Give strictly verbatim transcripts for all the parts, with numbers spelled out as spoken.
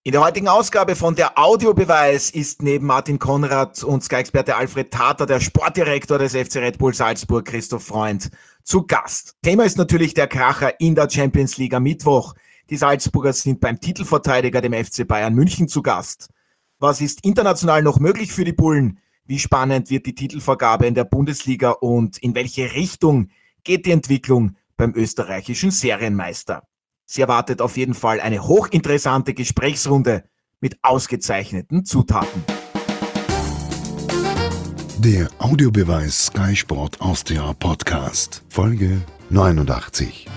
In der heutigen Ausgabe von der Audiobeweis ist neben Martin Konrad und Sky-Experte Alfred Tata der Sportdirektor des F C Red Bull Salzburg, Christoph Freund, zu Gast. Thema ist natürlich der Kracher in der Champions League am Mittwoch. Die Salzburger sind beim Titelverteidiger, dem F C Bayern München, zu Gast. Was ist international noch möglich für die Bullen? Wie spannend wird die Titelvergabe in der Bundesliga und in welche Richtung geht die Entwicklung beim österreichischen Serienmeister? Sie erwartet auf jeden Fall eine hochinteressante Gesprächsrunde mit ausgezeichneten Zutaten. Der Audiobeweis Sky Sport Austria Podcast, Folge neunundachtzig.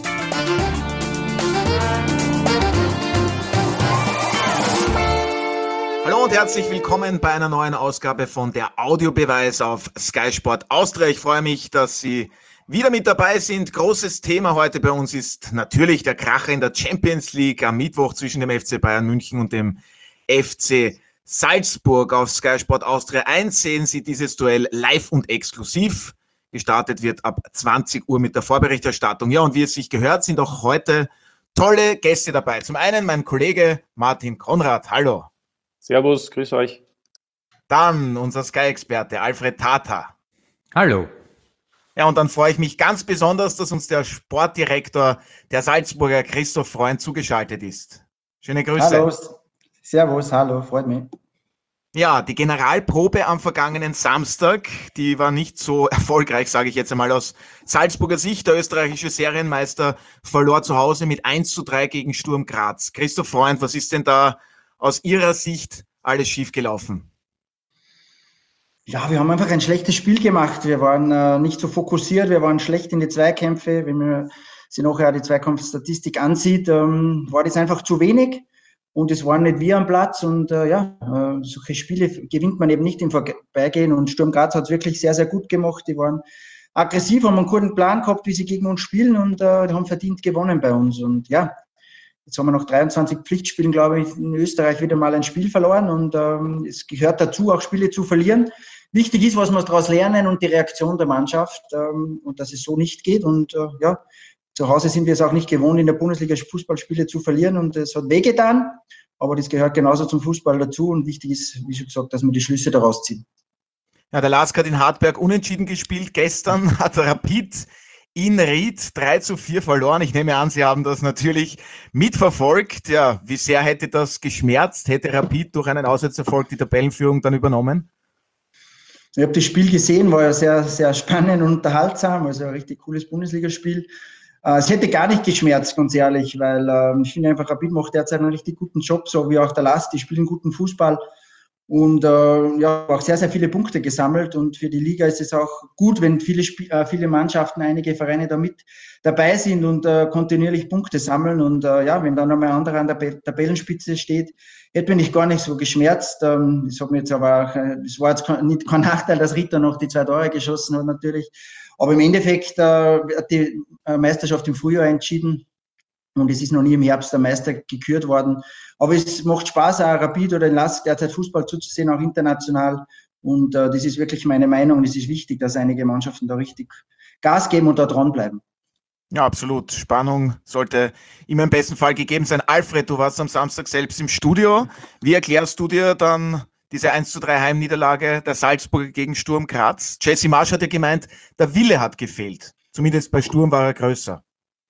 Hallo und herzlich willkommen bei einer neuen Ausgabe von der Audiobeweis auf Sky Sport Austria. Ich freue mich, dass Sie wieder mit dabei sind. Großes Thema heute bei uns ist natürlich der Kracher in der Champions League am Mittwoch zwischen dem F C Bayern München und dem F C Salzburg. Auf Sky Sport Austria eins sehen Sie dieses Duell live und exklusiv. Gestartet wird ab zwanzig Uhr mit der Vorberichterstattung. Ja, und wie es sich gehört, sind auch heute tolle Gäste dabei. Zum einen mein Kollege Martin Konrad. Hallo. Servus, grüß euch. Dann unser Sky-Experte Alfred Tata. Hallo. Ja, und dann freue ich mich ganz besonders, dass uns der Sportdirektor der Salzburger, Christoph Freund, zugeschaltet ist. Schöne Grüße. Hallo, servus, hallo, freut mich. Ja, die Generalprobe am vergangenen Samstag, die war nicht so erfolgreich, sage ich jetzt einmal aus Salzburger Sicht. Der österreichische Serienmeister verlor zu Hause mit eins zu drei gegen Sturm Graz. Christoph Freund, was ist denn da aus Ihrer Sicht alles schiefgelaufen? Ja, wir haben einfach ein schlechtes Spiel gemacht. Wir waren äh, nicht so fokussiert, wir waren schlecht in die Zweikämpfe. Wenn man sich nachher die Zweikampfstatistik ansieht, ähm, war das einfach zu wenig und es waren nicht wir am Platz. Und äh, ja, äh, solche Spiele gewinnt man eben nicht im Vorbeigehen. Und Sturm Graz hat es wirklich sehr, sehr gut gemacht. Die waren aggressiv, haben einen guten Plan gehabt, wie sie gegen uns spielen und äh, die haben verdient gewonnen bei uns. Und ja, jetzt haben wir nach dreiundzwanzig Pflichtspielen, glaube ich, in Österreich wieder mal ein Spiel verloren und ähm, es gehört dazu, auch Spiele zu verlieren. Wichtig ist, was wir daraus lernen und die Reaktion der Mannschaft ähm, und dass es so nicht geht. Und äh, ja, zu Hause sind wir es auch nicht gewohnt, in der Bundesliga Fußballspiele zu verlieren und es hat wehgetan, aber das gehört genauso zum Fußball dazu und wichtig ist, wie schon gesagt, dass wir die Schlüsse daraus ziehen. Ja, der Lask hat in Hartberg unentschieden gespielt. Gestern hat Rapid in Ried drei zu vier verloren. Ich nehme an, Sie haben das natürlich mitverfolgt. Ja, wie sehr hätte das geschmerzt? Hätte Rapid durch einen Auswärtserfolg die Tabellenführung dann übernommen? Ich habe das Spiel gesehen, war ja sehr, sehr spannend und unterhaltsam, also ein richtig cooles Bundesligaspiel. Äh, es hätte gar nicht geschmerzt, ganz ehrlich, weil äh, ich finde einfach, Rapid macht derzeit einen richtig guten Job, so wie auch der Lask, die spielen guten Fußball und äh, ja, auch sehr, sehr viele Punkte gesammelt und für die Liga ist es auch gut, wenn viele, Sp- äh, viele Mannschaften, einige Vereine da mit dabei sind und äh, kontinuierlich Punkte sammeln und äh, ja, wenn dann nochmal ein anderer an der Be- Tabellenspitze steht, hätte mich gar nicht so geschmerzt. Ähm, das hat mir jetzt aber auch, äh, das war jetzt kein, nicht kein Nachteil, dass Ritter noch die zwei Tore geschossen hat natürlich, aber im Endeffekt äh, hat die äh, Meisterschaft im Frühjahr entschieden. Und es ist noch nie im Herbst der Meister gekürt worden. Aber es macht Spaß, auch Rapid oder in Lask derzeit Fußball zuzusehen, auch international. Und äh, das ist wirklich meine Meinung. Und es ist wichtig, dass einige Mannschaften da richtig Gas geben und da dranbleiben. Ja, absolut. Spannung sollte immer im besten Fall gegeben sein. Alfred, du warst am Samstag selbst im Studio. Wie erklärst du dir dann diese eins zu drei Heimniederlage der Salzburger gegen Sturm Graz? Jesse Marsch hat ja gemeint, der Wille hat gefehlt. Zumindest bei Sturm war er größer.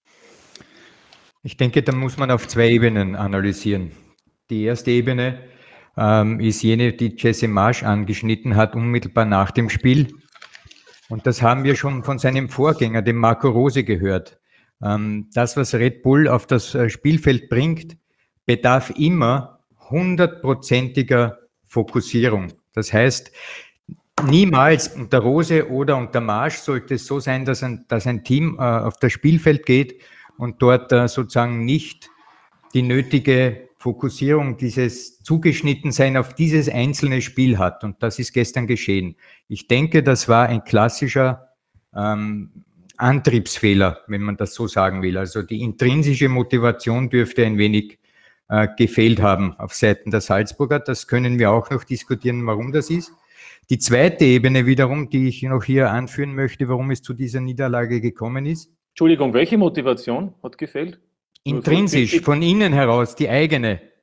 Ich denke, da muss man auf zwei Ebenen analysieren. Die erste Ebene ähm, ist jene, die Jesse Marsch angeschnitten hat, unmittelbar nach dem Spiel. Und das haben wir schon von seinem Vorgänger, dem Marco Rose, gehört. Ähm, das, was Red Bull auf das äh, Spielfeld bringt, bedarf immer hundertprozentiger Fokussierung. Das heißt, niemals unter Rose oder unter Marsch sollte es so sein, dass ein, dass ein Team äh, auf das Spielfeld geht und dort äh, sozusagen nicht die nötige Fokussierung, dieses Zugeschnittensein auf dieses einzelne Spiel hat. Und das ist gestern geschehen. Ich denke, das war ein klassischer ähm, Antriebsfehler, wenn man das so sagen will. Also die intrinsische Motivation dürfte ein wenig äh, gefehlt haben auf Seiten der Salzburger. Das können wir auch noch diskutieren, warum das ist. Die zweite Ebene wiederum, die ich noch hier anführen möchte, warum es zu dieser Niederlage gekommen ist. Entschuldigung, welche Motivation hat gefehlt? Intrinsisch, von innen heraus, die eigene,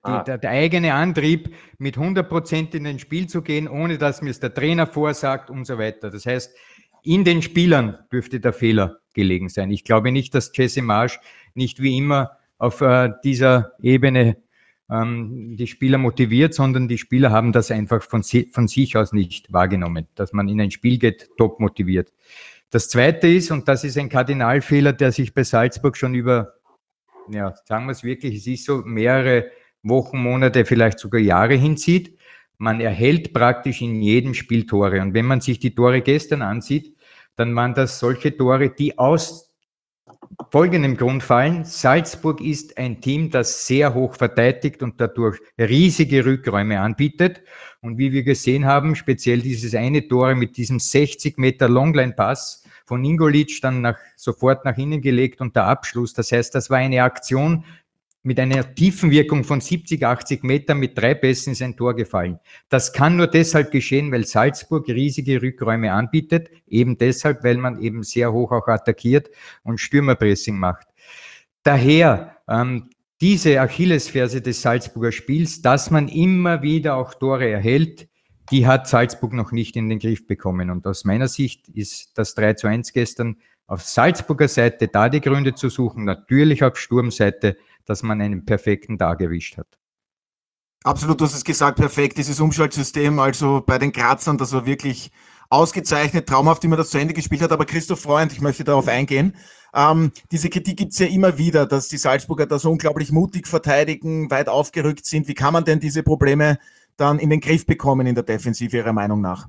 Ah. der, der eigene Antrieb, mit hundert Prozent in ein Spiel zu gehen, ohne dass mir es der Trainer vorsagt und so weiter. Das heißt, in den Spielern dürfte der Fehler gelegen sein. Ich glaube nicht, dass Jesse Marsch nicht wie immer auf äh, dieser Ebene ähm, die Spieler motiviert, sondern die Spieler haben das einfach von, si- von sich aus nicht wahrgenommen, dass man in ein Spiel geht, top motiviert. Das Zweite ist, und das ist ein Kardinalfehler, der sich bei Salzburg schon über, ja, sagen wir es wirklich, es ist so mehrere Wochen, Monate, vielleicht sogar Jahre hinzieht. Man erhält praktisch in jedem Spiel Tore. Und wenn man sich die Tore gestern ansieht, dann waren das solche Tore, die aus folgendem Grund fallen. Salzburg ist ein Team, das sehr hoch verteidigt und dadurch riesige Rückräume anbietet. Und wie wir gesehen haben, speziell dieses eine Tor mit diesem sechzig Meter Longline-Pass von Ingolic dann nach, sofort nach innen gelegt und der Abschluss. Das heißt, das war eine Aktion mit einer Tiefenwirkung von siebzig, achtzig Metern mit drei Pässen ist ein Tor gefallen. Das kann nur deshalb geschehen, weil Salzburg riesige Rückräume anbietet, eben deshalb, weil man eben sehr hoch auch attackiert und Stürmerpressing macht. Daher ähm, diese Achillesferse des Salzburger Spiels, dass man immer wieder auch Tore erhält, die hat Salzburg noch nicht in den Griff bekommen. Und aus meiner Sicht ist das drei zu eins gestern auf Salzburger Seite da die Gründe zu suchen, natürlich auf Sturmseite, dass man einen perfekten Tag erwischt hat. Absolut, du hast es gesagt, perfekt, dieses Umschaltsystem, also bei den Grazern, das war wirklich ausgezeichnet, traumhaft, wie man das zu Ende gespielt hat, aber Christoph Freund, ich möchte darauf eingehen, ähm, diese Kritik gibt es ja immer wieder, dass die Salzburger da so unglaublich mutig verteidigen, weit aufgerückt sind. Wie kann man denn diese Probleme dann in den Griff bekommen in der Defensive, Ihrer Meinung nach?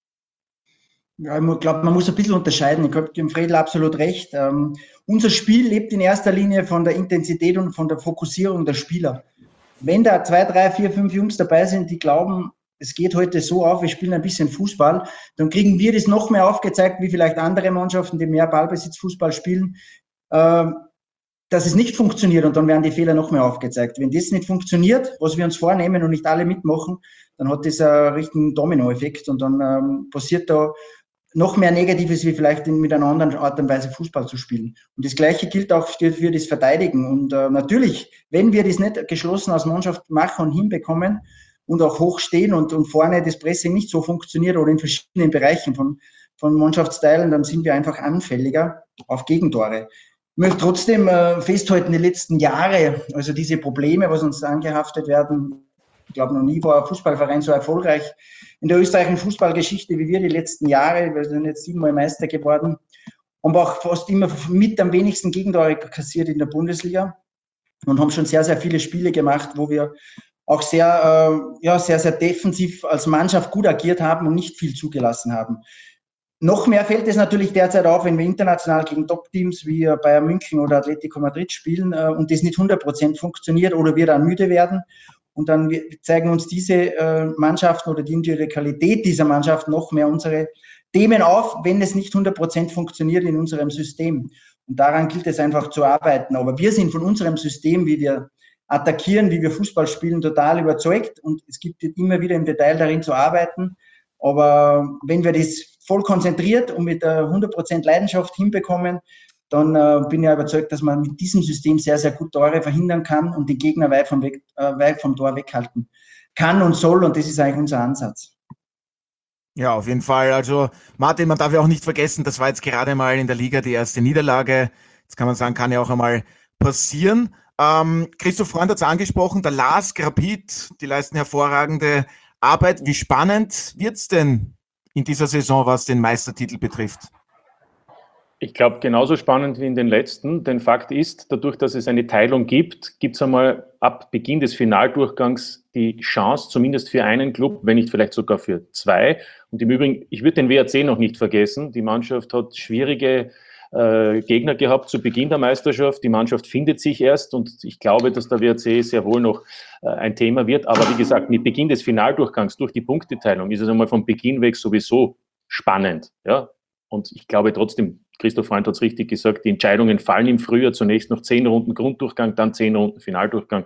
Ja, ich glaube, man muss ein bisschen unterscheiden. Ich habe dem Fredl absolut recht. Ähm, unser Spiel lebt in erster Linie von der Intensität und von der Fokussierung der Spieler. Wenn da zwei, drei, vier, fünf Jungs dabei sind, die glauben, es geht heute so auf, wir spielen ein bisschen Fußball, dann kriegen wir das noch mehr aufgezeigt, wie vielleicht andere Mannschaften, die mehr Ballbesitz-Fußball spielen, äh, dass es nicht funktioniert und dann werden die Fehler noch mehr aufgezeigt. Wenn das nicht funktioniert, was wir uns vornehmen und nicht alle mitmachen, dann hat das einen richtigen Dominoeffekt und dann ähm, passiert da noch mehr Negatives, wie vielleicht in, mit einer anderen Art und Weise Fußball zu spielen. Und das Gleiche gilt auch für, für das Verteidigen. Und äh, natürlich, wenn wir das nicht geschlossen als Mannschaft machen und hinbekommen und auch hochstehen und, und vorne das Pressing nicht so funktioniert oder in verschiedenen Bereichen von, von Mannschaftsteilen, dann sind wir einfach anfälliger auf Gegentore. Ich möchte trotzdem äh, festhalten, die letzten Jahre, also diese Probleme, was uns angehaftet werden, ich glaube, noch nie war ein Fußballverein so erfolgreich in der österreichischen Fußballgeschichte wie wir die letzten Jahre. Wir sind jetzt siebenmal Meister geworden und auch fast immer mit am wenigsten Gegentore kassiert in der Bundesliga und haben schon sehr, sehr viele Spiele gemacht, wo wir auch sehr, äh, ja, sehr, sehr defensiv als Mannschaft gut agiert haben und nicht viel zugelassen haben. Noch mehr fällt es natürlich derzeit auf, wenn wir international gegen Top-Teams wie Bayern München oder Atletico Madrid spielen äh, und das nicht hundert Prozent funktioniert oder wir dann müde werden. Und dann zeigen uns diese äh, Mannschaften oder die individuelle Qualität dieser Mannschaft noch mehr unsere Themen auf, wenn es nicht hundert Prozent funktioniert in unserem System. Und daran gilt es einfach zu arbeiten. Aber wir sind von unserem System, wie wir attackieren, wie wir Fußball spielen, total überzeugt. Und es gibt immer wieder im Detail darin zu arbeiten. Aber wenn wir das voll konzentriert und mit hundert Prozent Leidenschaft hinbekommen, dann äh, bin ich überzeugt, dass man mit diesem System sehr, sehr gut Tore verhindern kann und den Gegner weit vom, Weg, äh, weit vom Tor weghalten kann und soll. Und das ist eigentlich unser Ansatz. Ja, auf jeden Fall. Also Martin, man darf ja auch nicht vergessen, das war jetzt gerade mal in der Liga die erste Niederlage. Jetzt kann man sagen, kann ja auch einmal passieren. Ähm, Christoph Freund hat es angesprochen, der Lask, Rapid, die leisten hervorragende Arbeit. Wie spannend wird's denn in dieser Saison, was den Meistertitel betrifft? Ich glaube, genauso spannend wie in den letzten. Denn Fakt ist, dadurch, dass es eine Teilung gibt, gibt es einmal ab Beginn des Finaldurchgangs die Chance, zumindest für einen Club, wenn nicht vielleicht sogar für zwei. Und im Übrigen, ich würde den W A C noch nicht vergessen. Die Mannschaft hat schwierige äh, Gegner gehabt zu Beginn der Meisterschaft. Die Mannschaft findet sich erst und ich glaube, dass der W A C sehr wohl noch äh, ein Thema wird. Aber wie gesagt, mit Beginn des Finaldurchgangs durch die Punkteteilung ist es einmal vom Beginn weg sowieso spannend. Ja? Und ich glaube trotzdem, Christoph Freund hat es richtig gesagt, die Entscheidungen fallen im Frühjahr, zunächst noch zehn Runden Grunddurchgang, dann zehn Runden Finaldurchgang.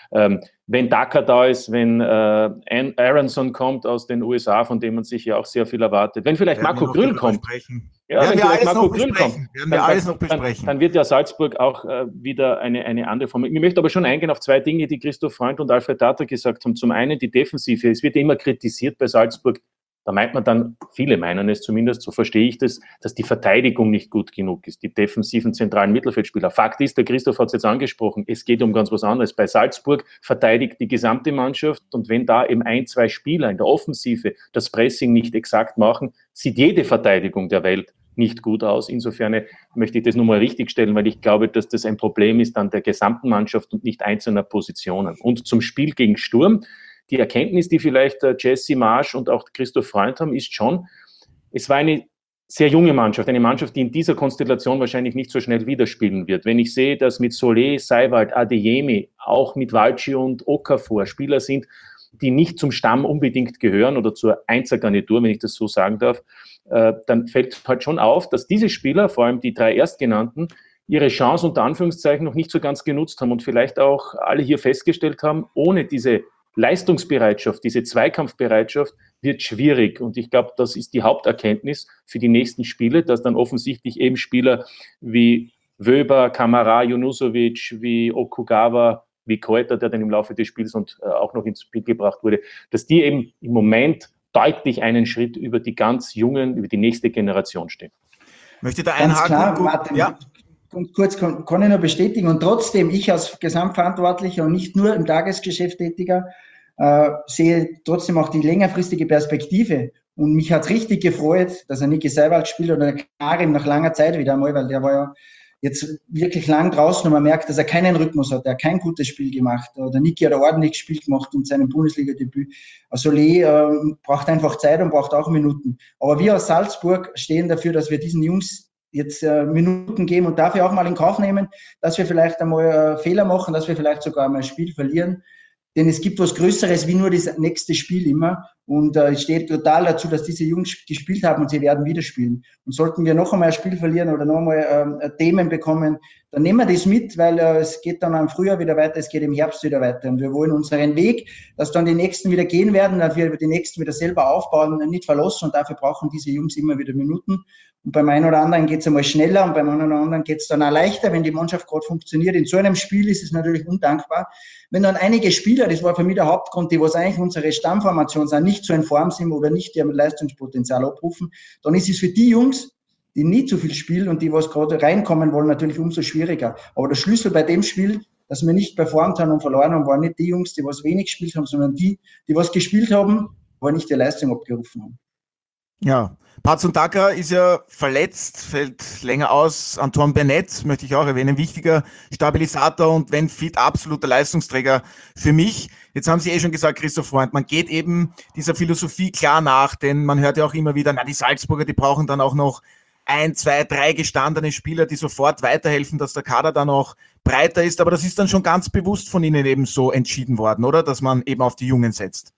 Ähm, wenn Daka da ist, wenn äh, Aronson kommt aus den U S A, von dem man sich ja auch sehr viel erwartet, wenn vielleicht Werden Marco Grün kommt, sprechen. ja, werden wenn wir vielleicht alles Marco noch Grün kommt, besprechen. Werden dann, wir alles dann, noch besprechen. Dann, dann wird ja Salzburg auch äh, wieder eine, eine andere Form. Ich möchte aber schon eingehen auf zwei Dinge, die Christoph Freund und Alfred Tata gesagt haben. Zum einen die Defensive. Es wird immer kritisiert bei Salzburg. Da meint man dann, viele meinen es zumindest, so verstehe ich das, dass die Verteidigung nicht gut genug ist, die defensiven zentralen Mittelfeldspieler. Fakt ist, der Christoph hat es jetzt angesprochen, es geht um ganz was anderes. Bei Salzburg verteidigt die gesamte Mannschaft und wenn da eben ein, zwei Spieler in der Offensive das Pressing nicht exakt machen, sieht jede Verteidigung der Welt nicht gut aus. Insofern möchte ich das nochmal richtigstellen, weil ich glaube, dass das ein Problem ist an der gesamten Mannschaft und nicht einzelner Positionen. Und zum Spiel gegen Sturm. Die Erkenntnis, die vielleicht Jesse Marsch und auch Christoph Freund haben, ist schon, es war eine sehr junge Mannschaft, eine Mannschaft, die in dieser Konstellation wahrscheinlich nicht so schnell wieder spielen wird. Wenn ich sehe, dass mit Solé, Seiwald, Adeyemi, auch mit Walci und Okafor Spieler sind, die nicht zum Stamm unbedingt gehören oder zur Einzelgarnitur, wenn ich das so sagen darf, äh, dann fällt halt schon auf, dass diese Spieler, vor allem die drei Erstgenannten, ihre Chance unter Anführungszeichen noch nicht so ganz genutzt haben und vielleicht auch alle hier festgestellt haben, ohne diese Leistungsbereitschaft, diese Zweikampfbereitschaft wird schwierig. Und ich glaube, das ist die Haupterkenntnis für die nächsten Spiele, dass dann offensichtlich eben Spieler wie Wöber, Kamara, Junusovic, wie Okugawa, wie Keuter, der dann im Laufe des Spiels und äh, auch noch ins Spiel gebracht wurde, dass die eben im Moment deutlich einen Schritt über die ganz Jungen, über die nächste Generation stehen. Möchte da Ganz einhaken? klar, Gut, Martin, ja. Und kurz kann, kann ich nur bestätigen und trotzdem, ich als Gesamtverantwortlicher und nicht nur im Tagesgeschäft tätiger, äh, sehe trotzdem auch die längerfristige Perspektive. Und mich hat es richtig gefreut, dass er Niki Seiwald spielt oder Karim nach langer Zeit wieder einmal, weil der war ja jetzt wirklich lang draußen und man merkt, dass er keinen Rhythmus hat, er hat kein gutes Spiel gemacht. Der Niki hat ein ordentliches Spiel gemacht in seinem Bundesliga-Debüt. Also Lee äh, braucht einfach Zeit und braucht auch Minuten. Aber wir aus Salzburg stehen dafür, dass wir diesen Jungs jetzt äh, Minuten geben und dafür auch mal in Kauf nehmen, dass wir vielleicht einmal äh, Fehler machen, dass wir vielleicht sogar mal ein Spiel verlieren. Denn es gibt was Größeres wie nur das nächste Spiel immer. Und äh, es steht total dazu, dass diese Jungs gespielt haben und sie werden wieder spielen. Und sollten wir noch einmal ein Spiel verlieren oder noch einmal äh, Themen bekommen, dann nehmen wir das mit, weil äh, es geht dann im Frühjahr wieder weiter, es geht im Herbst wieder weiter. Und wir wollen unseren Weg, dass dann die Nächsten wieder gehen werden, dass wir die Nächsten wieder selber aufbauen, nicht verlassen. Und dafür brauchen diese Jungs immer wieder Minuten. Und beim einen oder anderen geht es einmal schneller und beim anderen oder anderen geht es dann auch leichter, wenn die Mannschaft gerade funktioniert. In so einem Spiel ist es natürlich undankbar. Wenn dann einige Spieler, das war für mich der Hauptgrund, die was eigentlich unsere Stammformation sind, nicht so in Form sind oder nicht ihr Leistungspotenzial abrufen, dann ist es für die Jungs, die nicht so viel spielen und die was gerade reinkommen wollen, natürlich umso schwieriger. Aber der Schlüssel bei dem Spiel, dass wir nicht performt haben und verloren haben, waren nicht die Jungs, die was wenig gespielt haben, sondern die, die was gespielt haben, aber nicht die Leistung abgerufen haben. Ja, Patson Daka ist ja verletzt, fällt länger aus. Antoine Bennett möchte ich auch erwähnen, wichtiger Stabilisator und wenn fit, absoluter Leistungsträger für mich. Jetzt haben Sie eh schon gesagt, Christoph Freund, man geht eben dieser Philosophie klar nach, denn man hört ja auch immer wieder, na, die Salzburger, die brauchen dann auch noch ein, zwei, drei gestandene Spieler, die sofort weiterhelfen, dass der Kader dann auch breiter ist. Aber das ist dann schon ganz bewusst von Ihnen eben so entschieden worden, oder? Dass man eben auf die Jungen setzt.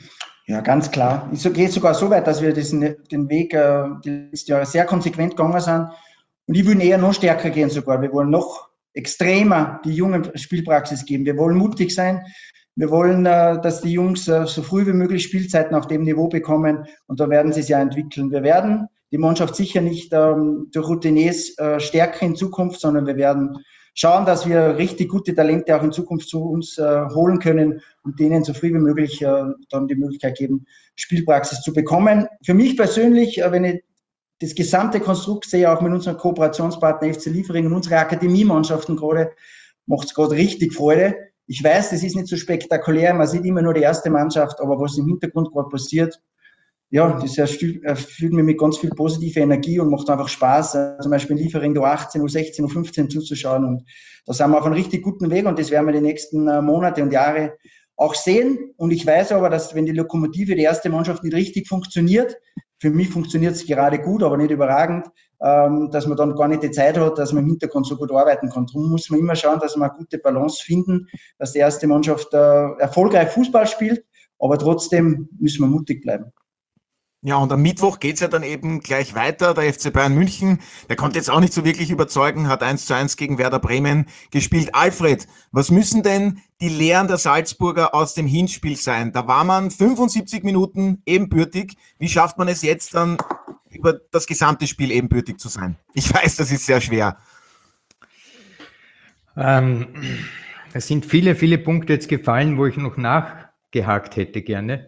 Ja, ganz klar. Ich gehe sogar so weit, dass wir diesen, den Weg äh, die letzten Jahre sehr konsequent gegangen sind. Und ich will eher noch stärker gehen sogar. Wir wollen noch extremer die Jungen Spielpraxis geben. Wir wollen mutig sein. Wir wollen, äh, dass die Jungs äh, so früh wie möglich Spielzeiten auf dem Niveau bekommen. Und da werden sie es ja entwickeln. Wir werden die Mannschaft sicher nicht ähm, durch Routiniers äh, stärken in Zukunft, sondern wir werden schauen, dass wir richtig gute Talente auch in Zukunft zu uns äh, holen können und denen so früh wie möglich äh, dann die Möglichkeit geben, Spielpraxis zu bekommen. Für mich persönlich, äh, wenn ich das gesamte Konstrukt sehe, auch mit unserem Kooperationspartner F C Liefering und unsere Akademiemannschaften gerade, macht es gerade richtig Freude. Ich weiß, das ist nicht so spektakulär, man sieht immer nur die erste Mannschaft, aber was im Hintergrund gerade passiert, ja, das erfüllt mich mit ganz viel positive Energie und macht einfach Spaß, zum Beispiel in Liefering U achtzehn, U sechzehn, U fünfzehn zuzuschauen. Und da sind wir auf einem richtig guten Weg und das werden wir die nächsten Monate und Jahre auch sehen. Und ich weiß aber, dass wenn die Lokomotive, die erste Mannschaft nicht richtig funktioniert, für mich funktioniert es gerade gut, aber nicht überragend, dass man dann gar nicht die Zeit hat, dass man im Hintergrund so gut arbeiten kann. Darum muss man immer schauen, dass wir eine gute Balance finden, dass die erste Mannschaft erfolgreich Fußball spielt, aber trotzdem müssen wir mutig bleiben. Ja, und am Mittwoch geht's ja dann eben gleich weiter. Der F C Bayern München, der konnte jetzt auch nicht so wirklich überzeugen, hat eins zu eins gegen Werder Bremen gespielt. Alfred, was müssen denn die Lehren der Salzburger aus dem Hinspiel sein? Da war man fünfundsiebzig Minuten ebenbürtig. Wie schafft man es jetzt dann, über das gesamte Spiel ebenbürtig zu sein? Ich weiß, das ist sehr schwer. Ähm, es sind viele, viele Punkte jetzt gefallen, wo ich noch nachgehakt hätte gerne.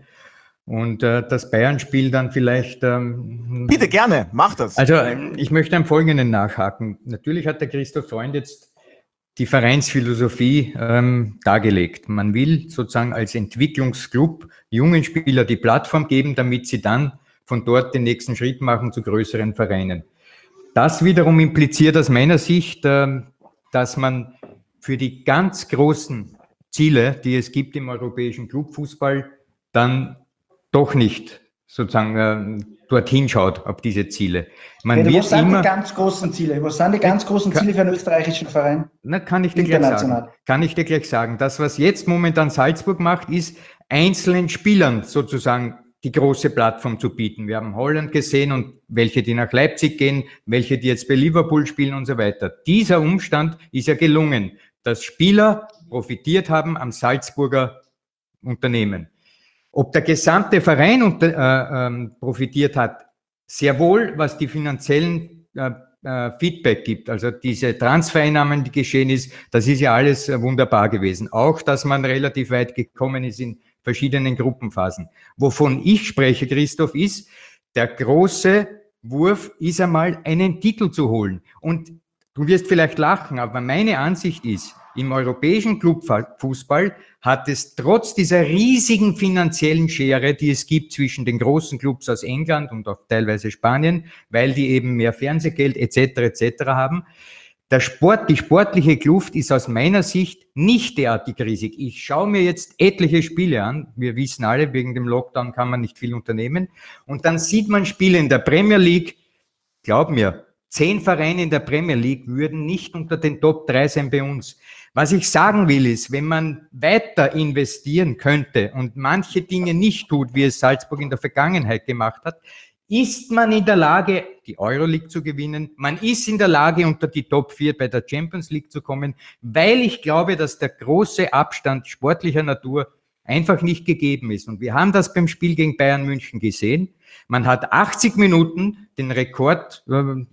Und äh, das Bayern-Spiel dann vielleicht... Ähm, Bitte, gerne, mach das. Also ich möchte am Folgenden nachhaken. Natürlich hat der Christoph Freund jetzt die Vereinsphilosophie ähm, dargelegt. Man will sozusagen als Entwicklungsclub jungen Spieler die Plattform geben, damit sie dann von dort den nächsten Schritt machen zu größeren Vereinen. Das wiederum impliziert aus meiner Sicht, äh, dass man für die ganz großen Ziele, die es gibt im europäischen Clubfußball, dann doch nicht sozusagen äh, dorthin schaut, auf diese Ziele. Man Peter, wird was sind immer, die ganz großen Ziele? Was sind die ganz großen Ziele für einen österreichischen Verein? Na, kann ich dir gleich sagen. Kann ich dir gleich sagen. Das, was jetzt momentan Salzburg macht, ist einzelnen Spielern sozusagen die große Plattform zu bieten. Wir haben Holland gesehen und welche, die nach Leipzig gehen, welche, die jetzt bei Liverpool spielen und so weiter. Dieser Umstand ist ja gelungen, dass Spieler profitiert haben am Salzburger Unternehmen. Ob der gesamte Verein unter, äh, ähm, profitiert hat, sehr wohl, was die finanziellen äh, äh, Feedback gibt. Also diese Transfereinnahmen, die geschehen ist, das ist ja alles äh, wunderbar gewesen. Auch, dass man relativ weit gekommen ist in verschiedenen Gruppenphasen. Wovon ich spreche, Christoph, ist, der große Wurf ist einmal, einen Titel zu holen. Und du wirst vielleicht lachen, aber meine Ansicht ist, im europäischen Clubfußball hat es trotz dieser riesigen finanziellen Schere, die es gibt zwischen den großen Clubs aus England und auch teilweise Spanien, weil die eben mehr Fernsehgeld et cetera et cetera haben, der Sport, die sportliche Kluft ist aus meiner Sicht nicht derartig riesig. Ich schaue mir jetzt etliche Spiele an. Wir wissen alle, wegen dem Lockdown kann man nicht viel unternehmen. Und dann sieht man Spiele in der Premier League. Glaub mir, zehn Vereine in der Premier League würden nicht unter den Top drei sein bei uns. Was ich sagen will ist, wenn man weiter investieren könnte und manche Dinge nicht tut, wie es Salzburg in der Vergangenheit gemacht hat, ist man in der Lage, die Euroleague zu gewinnen. Man ist in der Lage, unter die Top vier bei der Champions League zu kommen, weil ich glaube, dass der große Abstand sportlicher Natur einfach nicht gegeben ist. Und wir haben das beim Spiel gegen Bayern München gesehen. Man hat achtzig Minuten den Rekord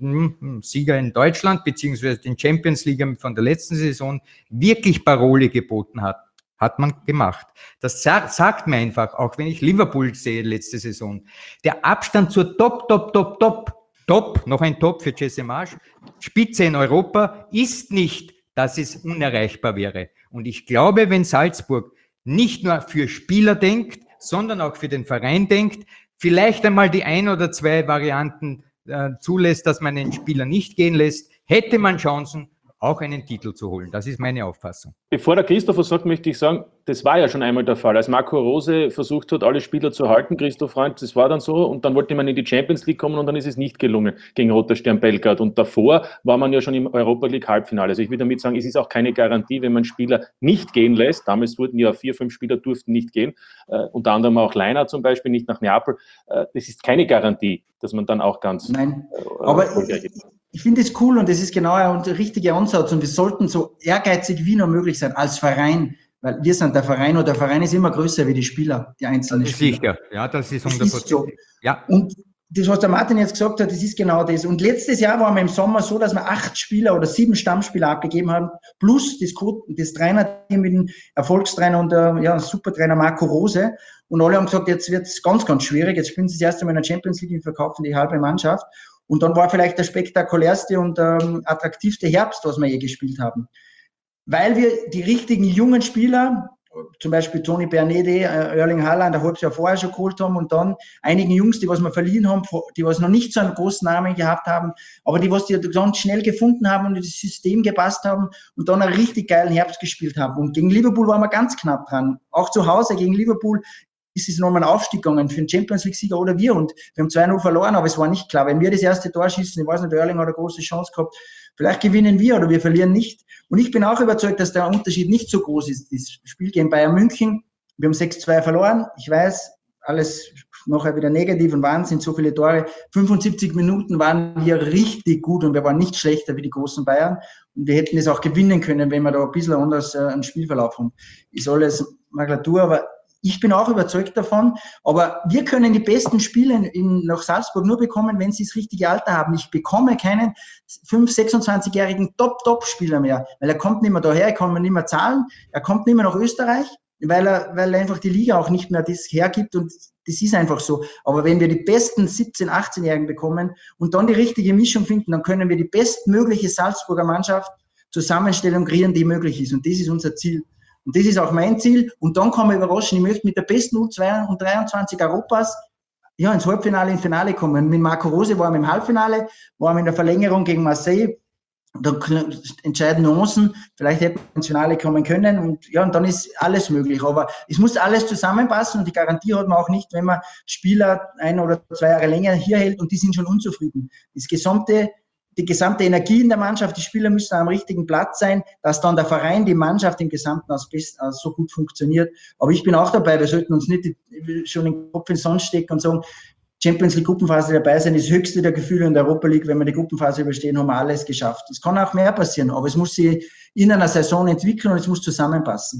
äh, Sieger in Deutschland beziehungsweise den Champions League von der letzten Saison wirklich Parole geboten hat. Hat man gemacht. Das sagt, sagt mir einfach, auch wenn ich Liverpool sehe letzte Saison, der Abstand zur Top, Top, Top, Top, Top, noch ein Top für Jesse Marsch, Spitze in Europa, ist nicht, dass es unerreichbar wäre. Und ich glaube, wenn Salzburg nicht nur für Spieler denkt, sondern auch für den Verein denkt, vielleicht einmal die ein oder zwei Varianten äh, zulässt, dass man einen Spieler nicht gehen lässt, hätte man Chancen, auch einen Titel zu holen. Das ist meine Auffassung. Bevor der Christopher sagt, möchte ich sagen, das war ja schon einmal der Fall. Als Marco Rose versucht hat, alle Spieler zu halten, Christoph Freund, das war dann so, und dann wollte man in die Champions League kommen und dann ist es nicht gelungen gegen Roter Stern Belgrad. Und davor war man ja schon im Europa League Halbfinale. Also ich will damit sagen, es ist auch keine Garantie, wenn man Spieler nicht gehen lässt. Damals wurden ja vier, fünf Spieler durften nicht gehen, äh, unter anderem auch Leiner zum Beispiel, nicht nach Neapel. Äh, das ist keine Garantie, dass man dann auch ganz... Nein, äh, aber ich, ich finde es cool und das ist genau der richtige Ansatz und wir sollten so ehrgeizig wie nur möglich sein als Verein, weil wir sind der Verein und der Verein ist immer größer wie die Spieler, die einzelnen das ist Spieler. Sicher. Ja, das ist hundert Prozent. So. Ja. Und das, was der Martin jetzt gesagt hat, das ist genau das. Und letztes Jahr waren wir im Sommer so, dass wir acht Spieler oder sieben Stammspieler abgegeben haben, plus das, das Trainerteam mit dem Erfolgstrainer und der ja, Supertrainer Marco Rose. Und alle haben gesagt, jetzt wird es ganz, ganz schwierig. Jetzt spielen sie das erste Mal in der Champions League und verkaufen die halbe Mannschaft. Und dann war vielleicht der spektakulärste und ähm, attraktivste Herbst, was wir je gespielt haben. Weil wir die richtigen jungen Spieler, zum Beispiel Toni Bernede, Erling Haaland, ein halbes Jahr vorher schon geholt haben und dann einigen Jungs, die was wir verliehen haben, die was noch nicht so einen großen Namen gehabt haben, aber die was die ganz schnell gefunden haben und das System gepasst haben und dann einen richtig geilen Herbst gespielt haben. Und gegen Liverpool waren wir ganz knapp dran. Auch zu Hause gegen Liverpool ist es nochmal ein Aufstieg gegangen für den Champions-League-Sieger oder wir. Und wir haben zwei null verloren, aber es war nicht klar. Wenn wir das erste Tor schießen, ich weiß nicht, der Erling hat eine große Chance gehabt, vielleicht gewinnen wir oder wir verlieren nicht. Und ich bin auch überzeugt, dass der Unterschied nicht so groß ist. Das Spiel gegen Bayern München, wir haben sechs zwei verloren. Ich weiß, alles nachher wieder negativ und Wahnsinn, so viele Tore. fünfundsiebzig Minuten waren wir richtig gut und wir waren nicht schlechter wie die großen Bayern. Und wir hätten es auch gewinnen können, wenn wir da ein bisschen anders äh, einen Spielverlauf haben. Ist alles Maglatur, aber ich bin auch überzeugt davon. Aber wir können die besten Spiele in, in, nach Salzburg nur bekommen, wenn sie das richtige Alter haben. Ich bekomme keinen fünf-, sechsundzwanzigjährigen Top-Top-Spieler mehr, weil er kommt nicht mehr daher, er kann mir nicht mehr zahlen, er kommt nicht mehr nach Österreich, weil er, weil einfach die Liga auch nicht mehr das hergibt und das ist einfach so. Aber wenn wir die besten siebzehn-, achtzehnjährigen bekommen und dann die richtige Mischung finden, dann können wir die bestmögliche Salzburger Mannschaft Zusammenstellung kreieren, die möglich ist. Und das ist unser Ziel. Und das ist auch mein Ziel. Und dann kann man überraschen, ich möchte mit der besten U dreiundzwanzig Europas ja, ins Halbfinale, ins Finale kommen. Mit Marco Rose waren wir im Halbfinale, waren wir in der Verlängerung gegen Marseille. Da entscheiden Nuancen, vielleicht hätten wir ins Finale kommen können und ja, und dann ist alles möglich. Aber es muss alles zusammenpassen und die Garantie hat man auch nicht, wenn man Spieler ein oder zwei Jahre länger hier hält und die sind schon unzufrieden. Das gesamte, die gesamte Energie in der Mannschaft, die Spieler müssen am richtigen Platz sein, dass dann der Verein, die Mannschaft im Gesamten als best, als so gut funktioniert. Aber ich bin auch dabei, wir sollten uns nicht schon den Kopf in den Sand stecken und sagen, Champions League Gruppenphase dabei sein, ist das höchste der Gefühle in der Europa League. Wenn wir die Gruppenphase überstehen, haben wir alles geschafft. Es kann auch mehr passieren, aber es muss sich in einer Saison entwickeln und es muss zusammenpassen.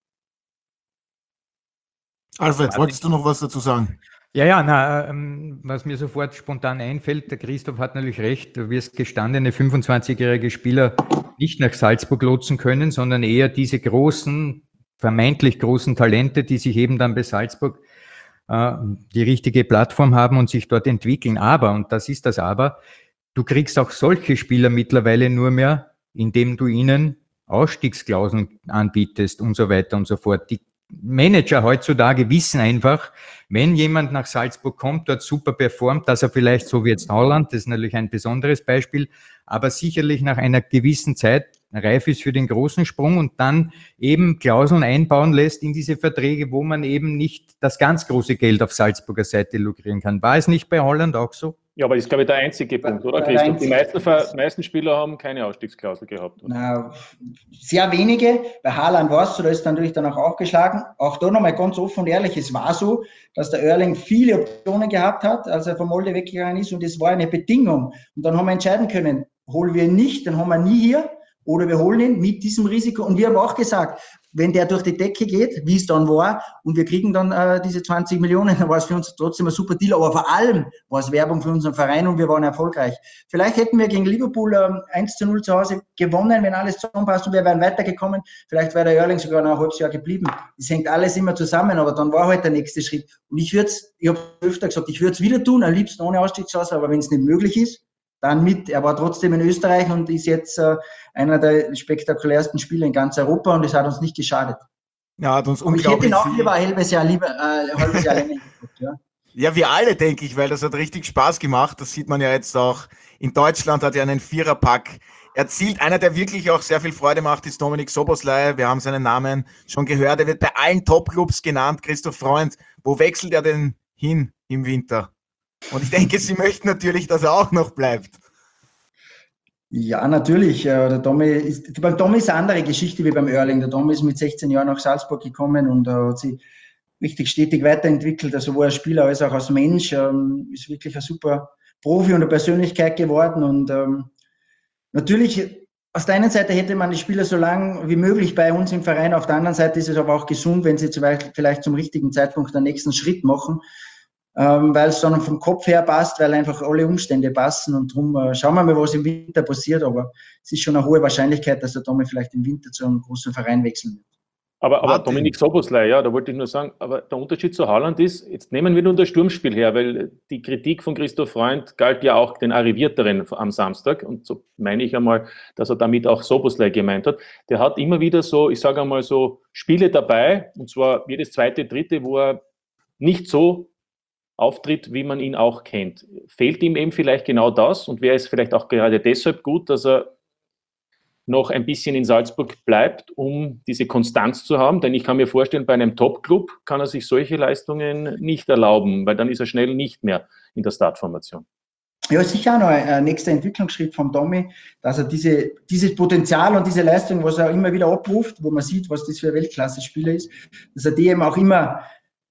Alfred, wolltest du noch was dazu sagen? Ja, ja, na, ähm, was mir sofort spontan einfällt, der Christoph hat natürlich recht, du wirst gestandene fünfundzwanzigjährige Spieler nicht nach Salzburg lotsen können, sondern eher diese großen, vermeintlich großen Talente, die sich eben dann bei Salzburg die richtige Plattform haben und sich dort entwickeln. Aber, und das ist das Aber, du kriegst auch solche Spieler mittlerweile nur mehr, indem du ihnen Ausstiegsklauseln anbietest und so weiter und so fort. Die Manager heutzutage wissen einfach, wenn jemand nach Salzburg kommt, dort super performt, dass er vielleicht, so wie jetzt Haaland, das ist natürlich ein besonderes Beispiel, aber sicherlich nach einer gewissen Zeit reif ist für den großen Sprung und dann eben Klauseln einbauen lässt in diese Verträge, wo man eben nicht das ganz große Geld auf Salzburger Seite lukrieren kann. War es nicht bei Holland auch so? Ja, aber das ist, glaube ich, der einzige Punkt, oder Christoph? Die meisten, meisten Spieler haben keine Ausstiegsklausel gehabt. Oder? Na, sehr wenige. Bei Haaland war es so, da ist natürlich dann auch aufgeschlagen. Auch da nochmal ganz offen und ehrlich, es war so, dass der Erling viele Optionen gehabt hat, als er von Molde weggegangen ist und es war eine Bedingung. Und dann haben wir entscheiden können, holen wir ihn nicht, dann haben wir nie hier. Oder wir holen ihn mit diesem Risiko. Und wir haben auch gesagt, wenn der durch die Decke geht, wie es dann war, und wir kriegen dann äh, diese zwanzig Millionen, dann war es für uns trotzdem ein super Deal. Aber vor allem war es Werbung für unseren Verein und wir waren erfolgreich. Vielleicht hätten wir gegen Liverpool ähm, eins zu null zu Hause gewonnen, wenn alles zusammenpasst und wir wären weitergekommen. Vielleicht wäre der Erling sogar noch ein halbes Jahr geblieben. Es hängt alles immer zusammen, aber dann war halt der nächste Schritt. Und ich würde es, ich habe öfter gesagt, ich würde es wieder tun, am liebsten ohne Ausstiegsklausel, aber wenn es nicht möglich ist, dann mit. Er war trotzdem in Österreich und ist jetzt äh, einer der spektakulärsten Spieler in ganz Europa und es hat uns nicht geschadet. Ja, hat uns und ich hätte ihn auch lieber ein halbes Jahr, lieber, äh, ein halbes Jahr länger geguckt, ja. Ja, wir alle, denke ich, weil das hat richtig Spaß gemacht. Das sieht man ja jetzt auch. In Deutschland hat er einen Viererpack erzielt. Einer, der wirklich auch sehr viel Freude macht, ist Dominik Szoboszlai. Wir haben seinen Namen schon gehört. Er wird bei allen Top-Clubs genannt. Christoph Freund, wo wechselt er denn hin im Winter? Und ich denke, Sie möchten natürlich, dass er auch noch bleibt. Ja, natürlich. Der Domi ist, beim Domi ist eine andere Geschichte wie beim Erling. Der Domi ist mit sechzehn Jahren nach Salzburg gekommen und uh, hat sich richtig stetig weiterentwickelt. Also sowohl als Spieler als auch als Mensch. Um, ist wirklich ein super Profi und eine Persönlichkeit geworden. Und um, natürlich, auf der einen Seite hätte man die Spieler so lange wie möglich bei uns im Verein. Auf der anderen Seite ist es aber auch gesund, wenn sie zum Beispiel vielleicht zum richtigen Zeitpunkt den nächsten Schritt machen. Ähm, weil es dann vom Kopf her passt, weil einfach alle Umstände passen und darum äh, schauen wir mal, was im Winter passiert, aber es ist schon eine hohe Wahrscheinlichkeit, dass der Domi vielleicht im Winter zu einem großen Verein wechseln wird. Aber, aber Dominik Szoboszlai, ja, da wollte ich nur sagen, aber der Unterschied zu Haaland ist, jetzt nehmen wir nur das Sturmspiel her, weil die Kritik von Christoph Freund galt ja auch den Arrivierteren am Samstag und so meine ich einmal, dass er damit auch Szoboszlai gemeint hat. Der hat immer wieder so, ich sage einmal so, Spiele dabei und zwar jedes zweite, dritte, wo er nicht so auftritt, wie man ihn auch kennt. Fehlt ihm eben vielleicht genau das und wäre es vielleicht auch gerade deshalb gut, dass er noch ein bisschen in Salzburg bleibt, um diese Konstanz zu haben, denn ich kann mir vorstellen, bei einem Top-Club kann er sich solche Leistungen nicht erlauben, weil dann ist er schnell nicht mehr in der Startformation. Ja, sicher auch noch ein nächster Entwicklungsschritt vom Domi, dass er diese, dieses Potenzial und diese Leistung, was er immer wieder abruft, wo man sieht, was das für ein Weltklasse-Spieler ist, dass er die eben auch immer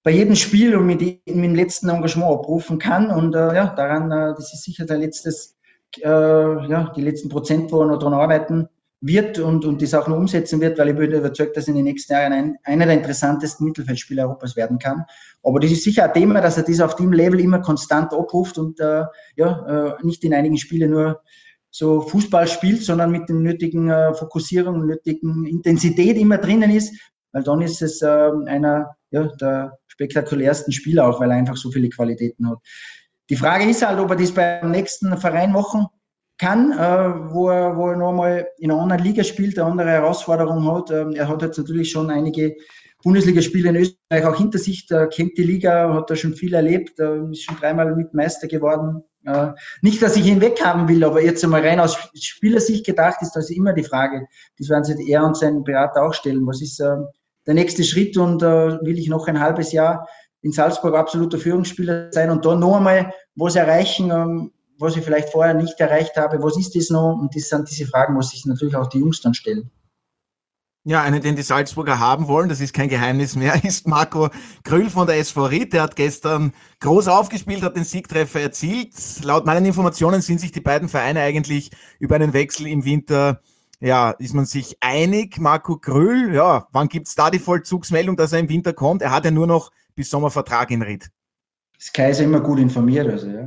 bei jedem Spiel und mit, mit dem letzten Engagement abrufen kann. Und äh, ja, daran, äh, das ist sicher der letztes, äh, ja, die letzten Prozent, wo er noch dran arbeiten wird und, und das auch noch umsetzen wird, weil ich bin überzeugt, dass er in den nächsten Jahren ein, einer der interessantesten Mittelfeldspieler Europas werden kann. Aber das ist sicher ein Thema, dass er das auf dem Level immer konstant abruft und äh, ja, äh, nicht in einigen Spielen nur so Fußball spielt, sondern mit dem nötigen äh, Fokussierung, nötigen Intensität immer drinnen ist, weil dann ist es äh, einer ja, der spektakulärsten Spieler auch, weil er einfach so viele Qualitäten hat. Die Frage ist halt, ob er das beim nächsten Verein machen kann, äh, wo er, wo er nochmal in einer anderen Liga spielt, eine andere Herausforderung hat. Ähm, er hat jetzt natürlich schon einige Bundesligaspiele in Österreich auch hinter sich, der kennt die Liga, hat da schon viel erlebt, äh, ist schon dreimal mit Meister geworden. Äh, nicht, dass ich ihn weghaben will, aber jetzt einmal rein aus Spielersicht gedacht ist das immer die Frage, das werden sich er und sein Berater auch stellen. Was ist äh, der nächste Schritt und äh, will ich noch ein halbes Jahr in Salzburg absoluter Führungsspieler sein und dann noch einmal was erreichen, ähm, was ich vielleicht vorher nicht erreicht habe, was ist das noch? Und das sind diese Fragen, was sich natürlich auch die Jungs dann stellen. Ja, einen, den die Salzburger haben wollen, das ist kein Geheimnis mehr, ist Marco Grüll von der S V Ried. Der hat gestern groß aufgespielt, hat den Siegtreffer erzielt. Laut meinen Informationen sind sich die beiden Vereine eigentlich über einen Wechsel im Winter, ja, ist man sich einig. Marco Grüll, ja, wann gibt's da die Vollzugsmeldung, dass er im Winter kommt? Er hat ja nur noch bis Sommervertrag in Ried. Sky ist immer gut informiert, also ja.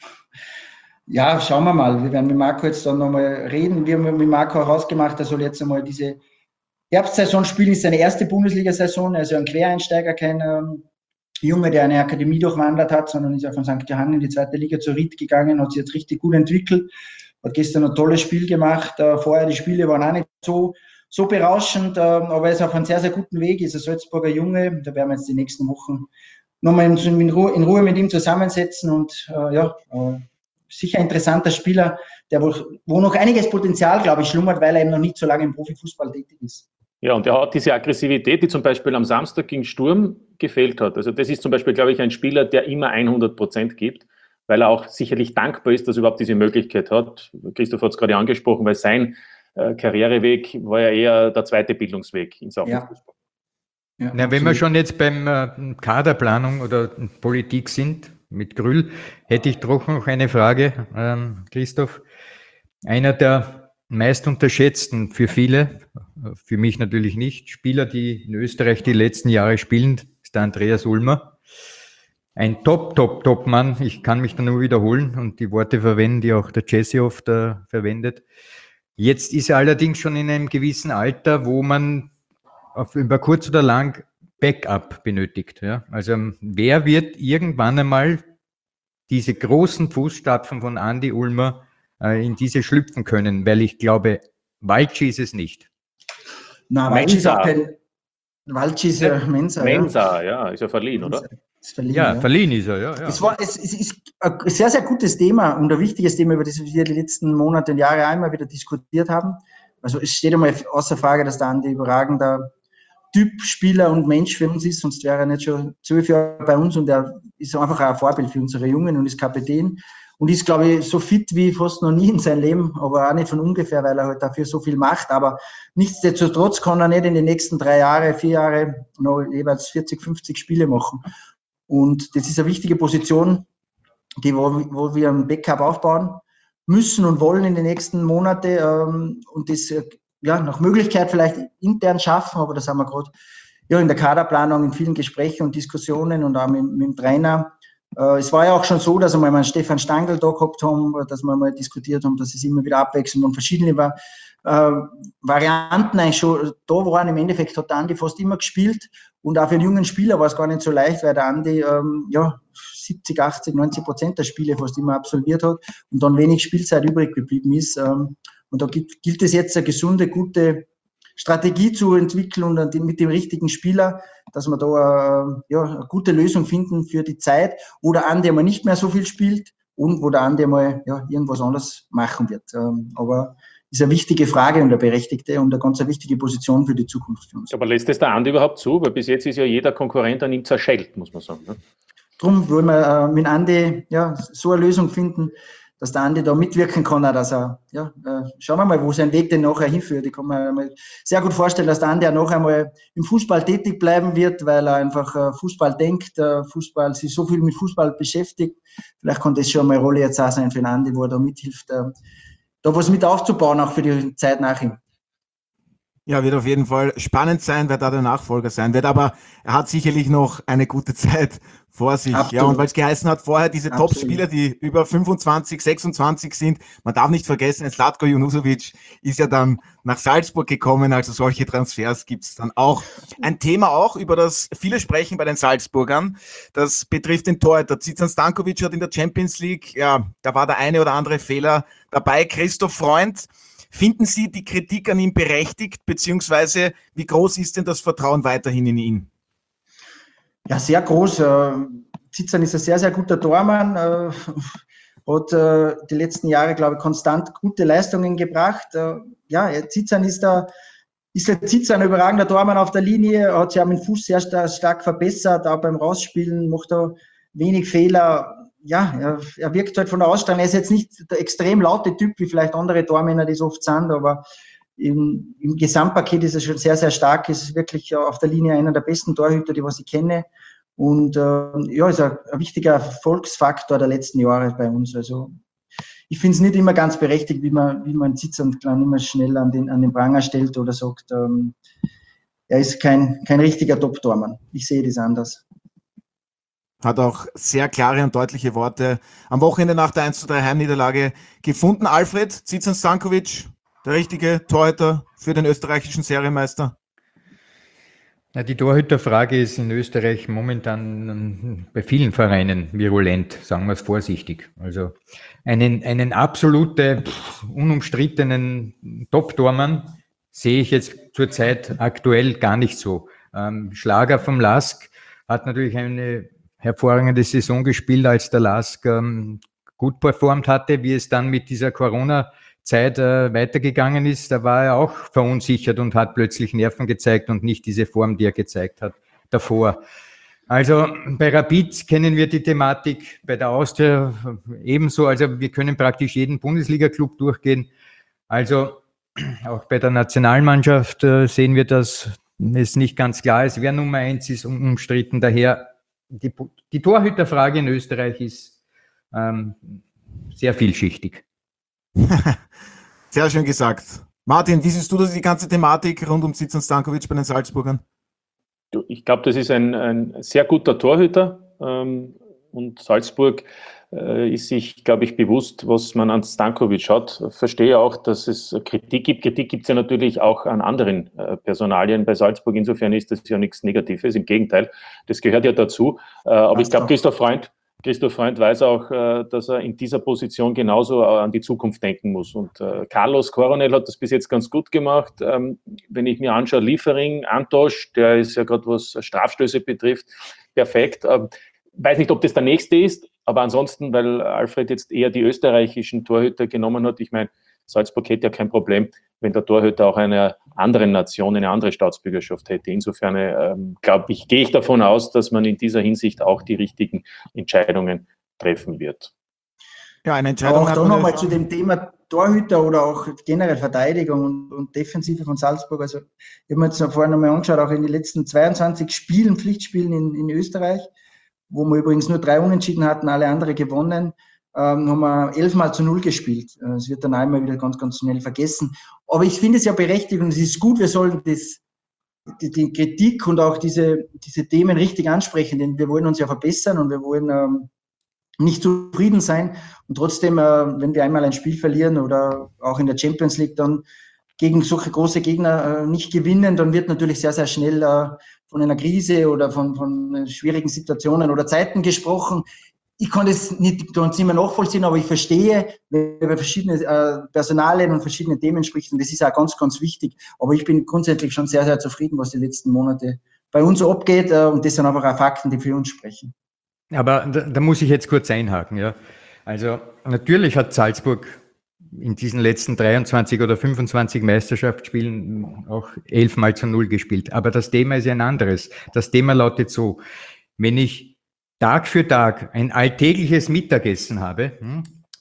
Ja, schauen wir mal. Wir werden mit Marco jetzt dann nochmal reden. Wir haben mit Marco herausgemacht, er soll jetzt einmal diese Herbstsaison spielen, ist seine erste Bundesliga-Saison, also ein Quereinsteiger, kein ähm, Junge, der eine Akademie durchwandert hat, sondern ist ja von Sankt Johann in die zweite Liga zur Ried gegangen, hat sich jetzt richtig gut entwickelt, hat gestern ein tolles Spiel gemacht, äh, vorher die Spiele waren auch nicht so, so berauschend, äh, aber er ist auf einem sehr, sehr guten Weg, ist ein Salzburger Junge, da werden wir jetzt die nächsten Wochen nochmal in, in, Ruhe, in Ruhe mit ihm zusammensetzen und äh, ja, äh, sicher ein interessanter Spieler, der wo, wo noch einiges Potenzial, glaube ich, schlummert, weil er eben noch nicht so lange im Profifußball tätig ist. Ja, und er hat diese Aggressivität, die zum Beispiel am Samstag gegen Sturm gefehlt hat. Also das ist zum Beispiel, glaube ich, ein Spieler, der immer hundert Prozent gibt, weil er auch sicherlich dankbar ist, dass er überhaupt diese Möglichkeit hat. Christoph hat es gerade angesprochen, weil sein äh, Karriereweg war ja eher der zweite Bildungsweg in Sachen ja. Fußball. Ja, Na, wenn wir schon jetzt beim äh, Kaderplanung oder Politik sind, mit Grüll, hätte ich doch noch eine Frage, ähm, Christoph. Einer der meist unterschätzten für viele, für mich natürlich nicht, Spieler, die in Österreich die letzten Jahre spielen, ist der Andreas Ulmer. Ein Top, Top, Top-Mann. Ich kann mich da nur wiederholen und die Worte verwenden, die auch der Jesse oft äh, verwendet. Jetzt ist er allerdings schon in einem gewissen Alter, wo man auf, über kurz oder lang Backup benötigt. Ja? Also wer wird irgendwann einmal diese großen Fußstapfen von Andi Ulmer äh, in diese schlüpfen können? Weil ich glaube, Walci ist es nicht. Na, Walci ist auch kein... Walci ist ja Mensa. Mensa, ja, ist ja verliehen, oder? Ist verliehen, ja, ja, verliehen ist er, ja. ja. Es, war, es, es ist ein sehr, sehr gutes Thema und ein wichtiges Thema, über das wir die letzten Monate und Jahre einmal wieder diskutiert haben. Also es steht einmal außer Frage, dass der Andi überragender Typ, Spieler und Mensch für uns ist, sonst wäre er nicht schon zwölf Jahre bei uns und er ist einfach auch ein Vorbild für unsere Jungen und ist Kapitän und ist, glaube ich, so fit wie fast noch nie in seinem Leben, aber auch nicht von ungefähr, weil er halt dafür so viel macht, aber nichtsdestotrotz kann er nicht in den nächsten drei Jahre, vier Jahre noch jeweils vierzig, fünfzig Spiele machen und das ist eine wichtige Position, die, wo, wo wir ein Backup aufbauen müssen und wollen in den nächsten Monaten ähm, und das ja, nach Möglichkeit vielleicht intern schaffen, aber das haben wir gerade ja, in der Kaderplanung in vielen Gesprächen und Diskussionen und auch mit, mit dem Trainer. Äh, es war ja auch schon so, dass wir mal einen Stefan Stangl da gehabt haben, dass wir mal diskutiert haben, dass es immer wieder Abwechslung und verschiedene war, äh, Varianten eigentlich schon da waren. Im Endeffekt hat der Andi fast immer gespielt und auch für einen jungen Spieler war es gar nicht so leicht, weil der Andi ähm, ja, siebzig, achtzig, neunzig Prozent der Spiele fast immer absolviert hat und dann wenig Spielzeit übrig geblieben ist. Ähm, Und da gilt, gilt es jetzt, eine gesunde, gute Strategie zu entwickeln und mit dem richtigen Spieler, dass wir da äh, ja, eine gute Lösung finden für die Zeit, wo der Andi einmal nicht mehr so viel spielt und wo der Andi einmal ja, irgendwas anderes machen wird. Ähm, aber ist eine wichtige Frage und eine berechtigte und eine ganz eine wichtige Position für die Zukunft für uns. Aber lässt es der Andi überhaupt zu? Weil bis jetzt ist ja jeder Konkurrent an ihm zerschellt, muss man sagen. Ne? Darum wollen wir äh, mit Andi ja, so eine Lösung finden, dass der Andi da mitwirken kann, auch, dass er, ja, äh, schauen wir mal, wo sein Weg denn nachher hinführt. Ich kann mir mal sehr gut vorstellen, dass der Andi auch noch einmal im Fußball tätig bleiben wird, weil er einfach äh, Fußball denkt, äh, Fußball, sich so viel mit Fußball beschäftigt. Vielleicht kann das schon mal eine Rolle jetzt auch sein für den Andi, wo er da mithilft, äh, da was mit aufzubauen, auch für die Zeit nach ihm. Ja, wird auf jeden Fall spannend sein, wer da der Nachfolger sein wird, aber er hat sicherlich noch eine gute Zeit vor sich. Absolut. Ja, und weil es geheißen hat, vorher diese Top-Spieler, die über fünfundzwanzig, sechsundzwanzig sind, man darf nicht vergessen, Zlatko Junusovic ist ja dann nach Salzburg gekommen, also solche Transfers gibt es dann auch. Ein Thema auch, über das viele sprechen bei den Salzburgern, das betrifft den Torhüter. Zizan Stankovic hat in der Champions League, ja, da war der eine oder andere Fehler dabei. Christoph Freund, finden Sie die Kritik an ihm berechtigt, beziehungsweise wie groß ist denn das Vertrauen weiterhin in ihn? Ja, sehr groß. Zizan ist ein sehr, sehr guter Tormann, hat die letzten Jahre, glaube ich, konstant gute Leistungen gebracht. Ja, Zizan ist da, ist der Zizan ein überragender Tormann auf der Linie, hat sich auch mit dem Fuß sehr stark verbessert, auch beim Rausspielen macht er wenig Fehler. Ja, er, er wirkt halt von der Ausstrahlung. Er ist jetzt nicht der extrem laute Typ, wie vielleicht andere Tormänner, die es oft sind, aber im, im Gesamtpaket ist er schon sehr, sehr stark. Es ist wirklich auf der Linie einer der besten Torhüter, die was ich kenne. Und äh, ja, ist ein, ein wichtiger Erfolgsfaktor der letzten Jahre bei uns. Also ich finde es nicht immer ganz berechtigt, wie man, wie man sitzt und dann immer schnell an den, an den Pranger stellt oder sagt, ähm, er ist kein, kein richtiger Top-Tormann. Ich sehe das anders. Hat auch sehr klare und deutliche Worte am Wochenende nach der eins zu drei Heimniederlage gefunden. Alfred, Zizan Stankovic, der richtige Torhüter für den österreichischen Serienmeister? Na, die Torhüterfrage ist in Österreich momentan bei vielen Vereinen virulent, sagen wir es vorsichtig. Also einen, einen absolute, unumstrittenen Top-Tormann sehe ich jetzt zurzeit aktuell gar nicht so. Ähm, Schlager vom Lask hat natürlich eine hervorragende Saison gespielt, als der Lask ähm, gut performt hatte, wie es dann mit dieser Corona-Zeit äh, weitergegangen ist. Da war er auch verunsichert und hat plötzlich Nerven gezeigt und nicht diese Form, die er gezeigt hat davor. Also bei Rapid kennen wir die Thematik, bei der Austria ebenso. Also wir können praktisch jeden Bundesliga-Club durchgehen. Also auch bei der Nationalmannschaft äh, sehen wir, dass es nicht ganz klar ist, wer Nummer eins ist, umstritten. Daher Die, die Torhüterfrage in Österreich ist ähm, sehr vielschichtig. Sehr schön gesagt. Martin, wie siehst du das, die ganze Thematik rund um Zizan Stankovic bei den Salzburgern? Ich glaube, das ist ein, ein sehr guter Torhüter ähm, und Salzburg äh, ist sich, glaube ich, bewusst, was man an Stankovic hat. Verstehe auch, dass es Kritik gibt. Kritik gibt es ja natürlich auch an anderen äh, Personalien bei Salzburg. Insofern ist das ja nichts Negatives. Im Gegenteil, das gehört ja dazu. Äh, aber das ich glaube, Christoph Freund, Christoph Freund weiß auch, äh, dass er in dieser Position genauso äh, an die Zukunft denken muss. Und äh, Carlos Coronel hat das bis jetzt ganz gut gemacht. Ähm, wenn ich mir anschaue, Liefering, Antosch, der ist ja gerade, was Strafstöße betrifft, perfekt. Ähm, weiß nicht, ob das der nächste ist, aber ansonsten, weil Alfred jetzt eher die österreichischen Torhüter genommen hat, ich meine, Salzburg hätte ja kein Problem, wenn der Torhüter auch einer anderen Nation, eine andere Staatsbürgerschaft hätte. Insofern, ähm, glaube ich, gehe ich davon aus, dass man in dieser Hinsicht auch die richtigen Entscheidungen treffen wird. Ja, eine Entscheidung. Auch da nochmal zu dem Thema Torhüter oder auch generell Verteidigung und, und Defensive von Salzburg. Also, ich habe mir jetzt noch vorhin nochmal angeschaut, auch in den letzten zweiundzwanzig Spielen, Pflichtspielen in, in Österreich, wo wir übrigens nur drei Unentschieden hatten, alle andere gewonnen, ähm, haben wir elfmal zu null gespielt. Das wird dann einmal wieder ganz, ganz schnell vergessen. Aber ich finde es ja berechtigt und es ist gut, wir sollen das, die, die Kritik und auch diese, diese Themen richtig ansprechen, denn wir wollen uns ja verbessern und wir wollen ähm, nicht zufrieden sein. Und trotzdem, äh, wenn wir einmal ein Spiel verlieren oder auch in der Champions League dann gegen solche große Gegner äh, nicht gewinnen, dann wird natürlich sehr, sehr schnell äh, von einer Krise oder von, von schwierigen Situationen oder Zeiten gesprochen. Ich kann das nicht ganz immer nachvollziehen, aber ich verstehe, wenn wir verschiedene äh, Personalien und verschiedene Themen sprechen, das ist auch ganz, ganz wichtig. Aber ich bin grundsätzlich schon sehr, sehr zufrieden, was die letzten Monate bei uns so abgeht äh, und das sind einfach auch Fakten, die für uns sprechen. Aber da, da muss ich jetzt kurz einhaken. Ja. Also natürlich hat Salzburg in diesen letzten dreiundzwanzig oder fünfundzwanzig Meisterschaftsspielen auch elfmal zu null gespielt. Aber das Thema ist ja ein anderes. Das Thema lautet so, wenn ich Tag für Tag ein alltägliches Mittagessen habe,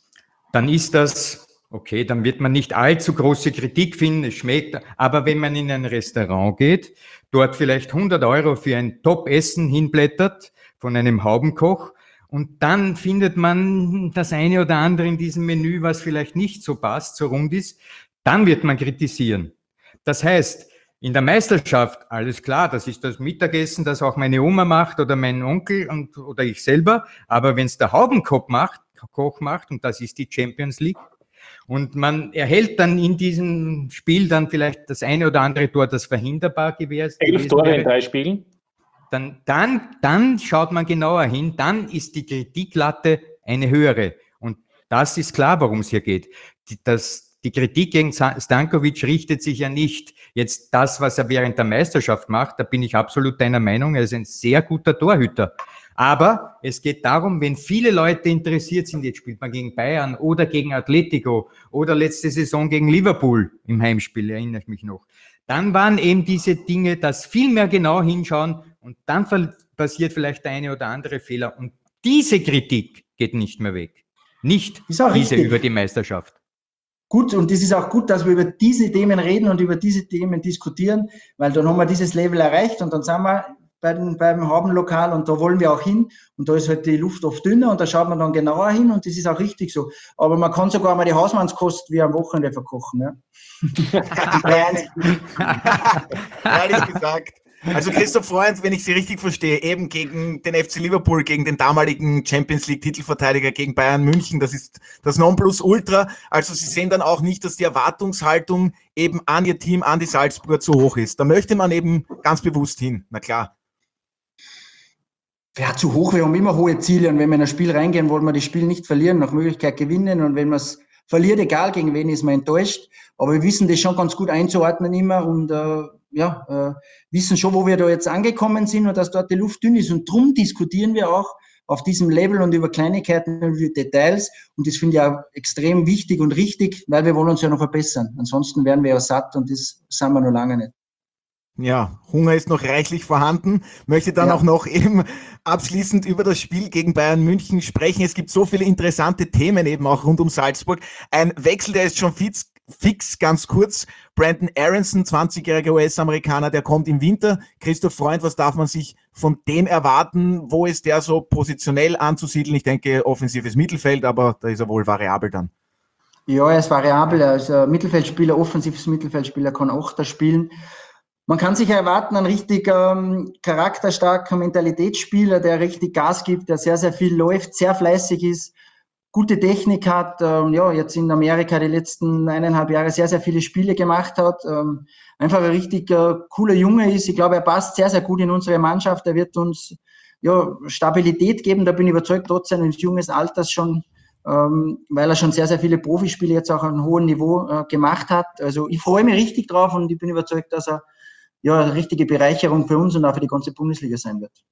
dann ist das, okay, dann wird man nicht allzu große Kritik finden, es schmeckt, aber wenn man in ein Restaurant geht, dort vielleicht hundert Euro für ein Top-Essen hinblättert von einem Haubenkoch und dann findet man das eine oder andere in diesem Menü, was vielleicht nicht so passt, so rund ist, dann wird man kritisieren. Das heißt, in der Meisterschaft, alles klar, das ist das Mittagessen, das auch meine Oma macht oder mein Onkel und, oder ich selber, aber wenn es der Haubenkoch macht, Koch macht, und das ist die Champions League, und man erhält dann in diesem Spiel dann vielleicht das eine oder andere Tor, das verhinderbar gewesen wäre. Elf Tore in drei Spielen. Dann, dann, dann schaut man genauer hin, dann ist die Kritiklatte eine höhere. Und das ist klar, worum es hier geht. Die, das, die Kritik gegen Stankovic richtet sich ja nicht jetzt das, was er während der Meisterschaft macht. Da bin ich absolut deiner Meinung. Er ist ein sehr guter Torhüter. Aber es geht darum, wenn viele Leute interessiert sind, jetzt spielt man gegen Bayern oder gegen Atletico oder letzte Saison gegen Liverpool im Heimspiel, erinnere ich mich noch. Dann waren eben diese Dinge, dass viel mehr genau hinschauen und dann passiert vielleicht der eine oder andere Fehler. Und diese Kritik geht nicht mehr weg. Nicht diese richtig. Über die Meisterschaft. Gut, und es ist auch gut, dass wir über diese Themen reden und über diese Themen diskutieren, weil dann haben wir dieses Level erreicht und dann sind wir bei den, beim Haubenlokal und da wollen wir auch hin und da ist halt die Luft oft dünner und da schaut man dann genauer hin und das ist auch richtig so. Aber man kann sogar mal die Hausmannskost wie am Wochenende verkochen. Ja? Ehrlich gesagt. Also Christoph Freund, wenn ich Sie richtig verstehe, eben gegen den F C Liverpool, gegen den damaligen Champions League Titelverteidiger, gegen Bayern München, das ist das Nonplusultra. Also Sie sehen dann auch nicht, dass die Erwartungshaltung eben an Ihr Team, an die Salzburger zu hoch ist. Da möchte man eben ganz bewusst hin, na klar. Ja, zu hoch, wir haben immer hohe Ziele und wenn wir in ein Spiel reingehen, wollen wir das Spiel nicht verlieren, nach Möglichkeit gewinnen und wenn man es verliert, egal gegen wen, ist man enttäuscht. Aber wir wissen das schon ganz gut einzuordnen immer und äh, ja, äh, wissen schon, wo wir da jetzt angekommen sind und dass dort die Luft dünn ist. Und drum diskutieren wir auch auf diesem Level und über Kleinigkeiten und über Details. Und das finde ich auch extrem wichtig und richtig, weil wir wollen uns ja noch verbessern. Ansonsten wären wir ja satt und das sind wir noch lange nicht. Ja, Hunger ist noch reichlich vorhanden. Möchte dann ja. auch noch eben abschließend über das Spiel gegen Bayern München sprechen. Es gibt so viele interessante Themen eben auch rund um Salzburg. Ein Wechsel, der ist schon fix, fix ganz kurz. Brandon Aronson, zwanzigjähriger U S-Amerikaner, der kommt im Winter. Christoph Freund, was darf man sich von dem erwarten? Wo ist der so positionell anzusiedeln? Ich denke, offensives Mittelfeld, aber da ist er wohl variabel dann. Ja, er ist variabel. Er ist ein Mittelfeldspieler, offensives Mittelfeldspieler, kann Achter spielen. Man kann sich erwarten, einen richtig ähm, charakterstarken Mentalitätsspieler, der richtig Gas gibt, der sehr, sehr viel läuft, sehr fleißig ist, gute Technik hat, ähm, ja, jetzt in Amerika die letzten eineinhalb Jahre sehr, sehr viele Spiele gemacht hat, ähm, einfach ein richtig äh, cooler Junge ist. Ich glaube, er passt sehr, sehr gut in unsere Mannschaft. Er wird uns ja, Stabilität geben, da bin ich überzeugt, trotz seines jungen Alters schon, ähm, weil er schon sehr, sehr viele Profispiele jetzt auch auf einem hohen Niveau äh, gemacht hat. Also ich freue mich richtig drauf und ich bin überzeugt, dass er ja, eine richtige Bereicherung für uns und auch für die ganze Bundesliga sein wird.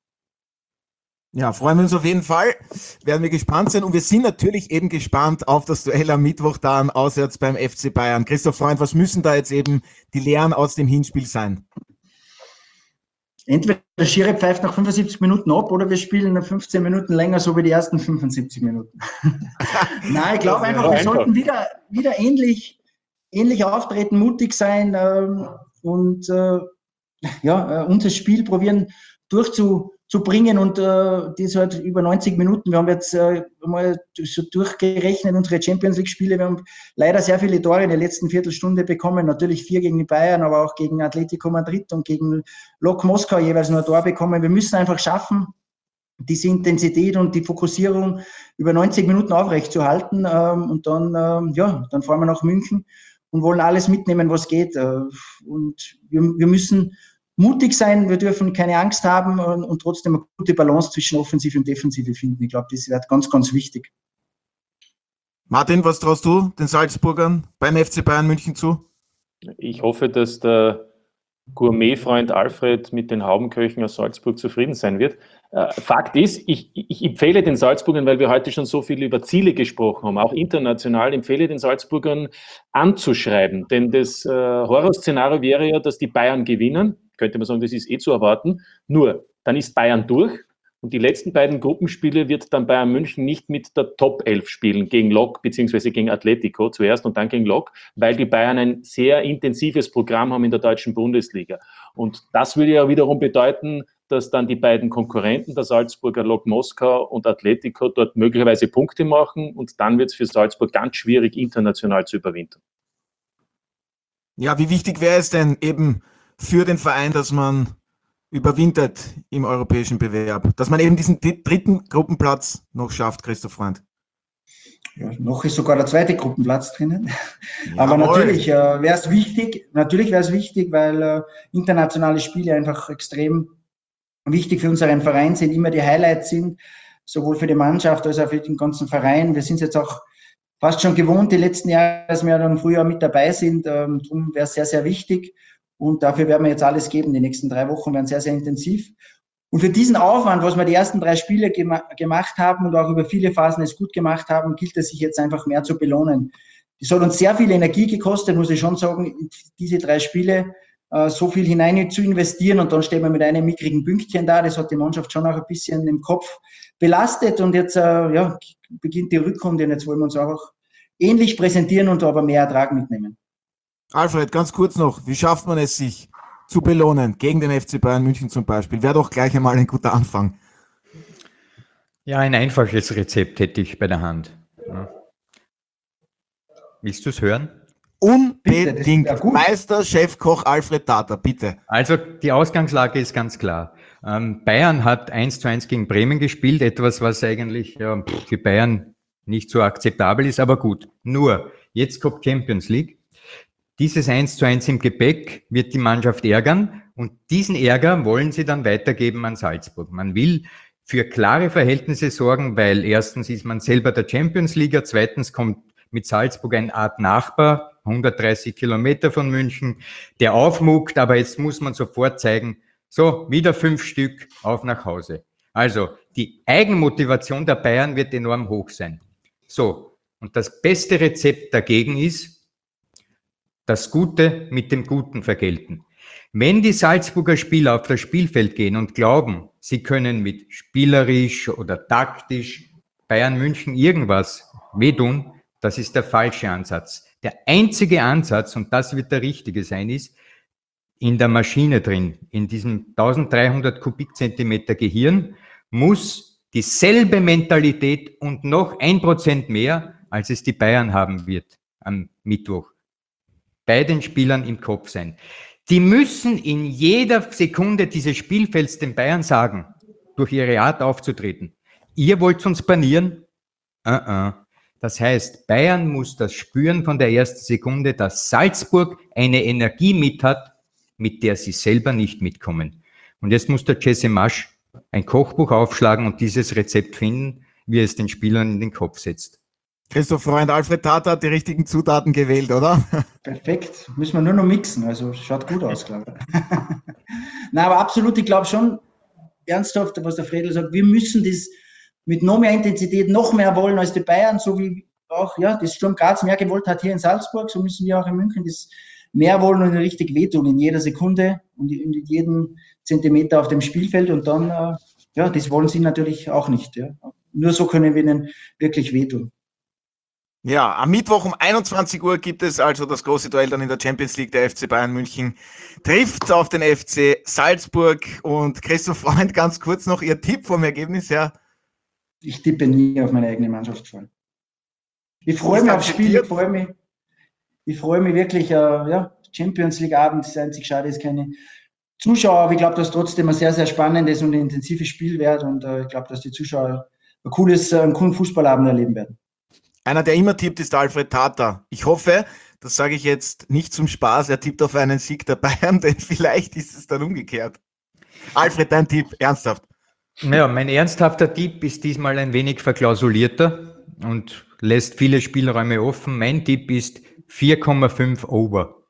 Ja, freuen wir uns auf jeden Fall. Werden wir gespannt sein und wir sind natürlich eben gespannt auf das Duell am Mittwoch dann auswärts beim F C Bayern. Christoph Freund, was müssen da jetzt eben die Lehren aus dem Hinspiel sein? Entweder der Schiri pfeift nach fünfundsiebzig Minuten ab oder wir spielen nach fünfzehn Minuten länger, so wie die ersten fünfundsiebzig Minuten. Nein, ich glaube einfach, wir einfach. sollten wieder, wieder ähnlich, ähnlich auftreten, mutig sein ähm, und äh, ja, unser Spiel probieren durchzubringen und äh, das halt über neunzig Minuten. Wir haben jetzt äh, mal so durchgerechnet, unsere Champions League-Spiele. Wir haben leider sehr viele Tore in der letzten Viertelstunde bekommen. Natürlich vier gegen die Bayern, aber auch gegen Atletico Madrid und gegen Lok Moskau jeweils nur ein Tor bekommen. Wir müssen einfach schaffen, diese Intensität und die Fokussierung über neunzig Minuten aufrechtzuerhalten. Ähm, und dann, ähm, ja, dann fahren wir nach München und wollen alles mitnehmen, was geht. Äh, und wir, wir müssen mutig sein, wir dürfen keine Angst haben und, und trotzdem eine gute Balance zwischen Offensive und Defensive finden. Ich glaube, das wird ganz, ganz wichtig. Martin, was traust du den Salzburgern beim F C Bayern München zu? Ich hoffe, dass der Gourmetfreund Alfred mit den Haubenköchen aus Salzburg zufrieden sein wird. Fakt ist, ich, ich empfehle den Salzburgern, weil wir heute schon so viel über Ziele gesprochen haben, auch international, empfehle den Salzburgern anzuschreiben. Denn das äh, Horrorszenario wäre ja, dass die Bayern gewinnen. Könnte man sagen, das ist eh zu erwarten. Nur, dann ist Bayern durch Und die letzten beiden Gruppenspiele wird dann Bayern München nicht mit der Top elf spielen, gegen Lok bzw. gegen Atletico zuerst und dann gegen Lok, weil die Bayern ein sehr intensives Programm haben in der deutschen Bundesliga. Und das würde ja wiederum bedeuten, dass dann die beiden Konkurrenten, der Salzburger Lok Moskau und Atletico, dort möglicherweise Punkte machen und dann wird es für Salzburg ganz schwierig, international zu überwintern. Ja, wie wichtig wäre es denn eben für den Verein, dass man überwintert im europäischen Bewerb, dass man eben diesen dritten Gruppenplatz noch schafft, Christoph Freund? Ja, noch ist sogar der zweite Gruppenplatz drinnen. Jawohl. Aber natürlich äh, wäre es wichtig, natürlich wäre es wichtig, weil äh, internationale Spiele einfach extrem wichtig für unseren Verein sind, immer die Highlights sind, sowohl für die Mannschaft als auch für den ganzen Verein. Wir sind jetzt auch fast schon gewohnt, die letzten Jahre, dass wir dann früher mit dabei sind. Ähm, darum wäre es sehr, sehr wichtig. Und dafür werden wir jetzt alles geben. Die nächsten drei Wochen werden sehr, sehr intensiv. Und für diesen Aufwand, was wir die ersten drei Spiele gema- gemacht haben und auch über viele Phasen es gut gemacht haben, gilt es sich jetzt einfach mehr zu belohnen. Das hat uns sehr viel Energie gekostet, muss ich schon sagen, diese drei Spiele äh, so viel hinein zu investieren. Und dann stehen wir mit einem mickrigen Pünktchen da. Das hat die Mannschaft schon auch ein bisschen im Kopf belastet. Und jetzt äh, ja, beginnt die Rückrunde. Und jetzt wollen wir uns auch ähnlich präsentieren und aber mehr Ertrag mitnehmen. Alfred, ganz kurz noch, wie schafft man es sich zu belohnen, gegen den F C Bayern München zum Beispiel? Wäre doch gleich einmal ein guter Anfang. Ja, ein einfaches Rezept hätte ich bei der Hand. Ja. Willst du es hören? Unbedingt. Bitte, gut. Meister, Chefkoch Alfred Tata, bitte. Also die Ausgangslage ist ganz klar. Ähm, Bayern hat eins zu eins gegen Bremen gespielt, etwas, was eigentlich ja, für Bayern nicht so akzeptabel ist, aber gut. Nur, jetzt kommt Champions League. Dieses eins zu eins im Gepäck wird die Mannschaft ärgern und diesen Ärger wollen sie dann weitergeben an Salzburg. Man will für klare Verhältnisse sorgen, weil erstens ist man selber der Champions Leaguer, zweitens kommt mit Salzburg eine Art Nachbar, hundertdreißig Kilometer von München, der aufmuckt, aber jetzt muss man sofort zeigen, so, wieder fünf Stück, auf nach Hause. Also, die Eigenmotivation der Bayern wird enorm hoch sein. So, und das beste Rezept dagegen ist, das Gute mit dem Guten vergelten. Wenn die Salzburger Spieler auf das Spielfeld gehen und glauben, sie können mit spielerisch oder taktisch Bayern München irgendwas wehtun, das ist der falsche Ansatz. Der einzige Ansatz, und das wird der richtige sein, ist in der Maschine drin, in diesem eintausenddreihundert Kubikzentimeter Gehirn, muss dieselbe Mentalität und noch ein Prozent mehr, als es die Bayern haben wird am Mittwoch, bei den Spielern im Kopf sein. Die müssen in jeder Sekunde dieses Spielfelds den Bayern sagen, durch ihre Art aufzutreten, ihr wollt uns banieren? Uh-uh. Das heißt, Bayern muss das spüren von der ersten Sekunde, dass Salzburg eine Energie mit hat, mit der sie selber nicht mitkommen. Und jetzt muss der Jesse Marsch ein Kochbuch aufschlagen und dieses Rezept finden, wie er es den Spielern in den Kopf setzt. Christoph Freund, Alfred Tata hat die richtigen Zutaten gewählt, oder? Perfekt. Müssen wir nur noch mixen. Also schaut gut aus, glaube ich. Nein, aber absolut, ich glaube schon ernsthaft, was der Fredl sagt, wir müssen das mit noch mehr Intensität, noch mehr wollen als die Bayern, so wie auch ja, das Sturm Graz mehr gewollt hat hier in Salzburg, so müssen wir auch in München das mehr wollen und richtig wehtun in jeder Sekunde und in jedem Zentimeter auf dem Spielfeld und dann, äh, ja, das wollen sie natürlich auch nicht. Ja. Nur so können wir ihnen wirklich wehtun. Ja, am Mittwoch um einundzwanzig Uhr gibt es also das große Duell dann in der Champions League. Der F C Bayern München trifft auf den F C Salzburg. Und Christoph Freund, ganz kurz noch Ihr Tipp vom Ergebnis her. Ich tippe nie auf meine eigene Mannschaft vor. Ich freue mich aufs Spiel, ich freue mich, ich freue mich wirklich, äh, ja, Champions League Abend, das einzig Schade ist keine Zuschauer, aber ich glaube, dass trotzdem ein sehr, sehr spannendes und intensives Spiel wird und äh, ich glaube, dass die Zuschauer ein cooles, einen coolen Fußballabend erleben werden. Einer, der immer tippt, ist Alfred Tata. Ich hoffe, das sage ich jetzt nicht zum Spaß, er tippt auf einen Sieg der Bayern, denn vielleicht ist es dann umgekehrt. Alfred, dein Tipp, ernsthaft. Ja, mein ernsthafter Tipp ist diesmal ein wenig verklausulierter und lässt viele Spielräume offen. Mein Tipp ist vier Komma fünf over.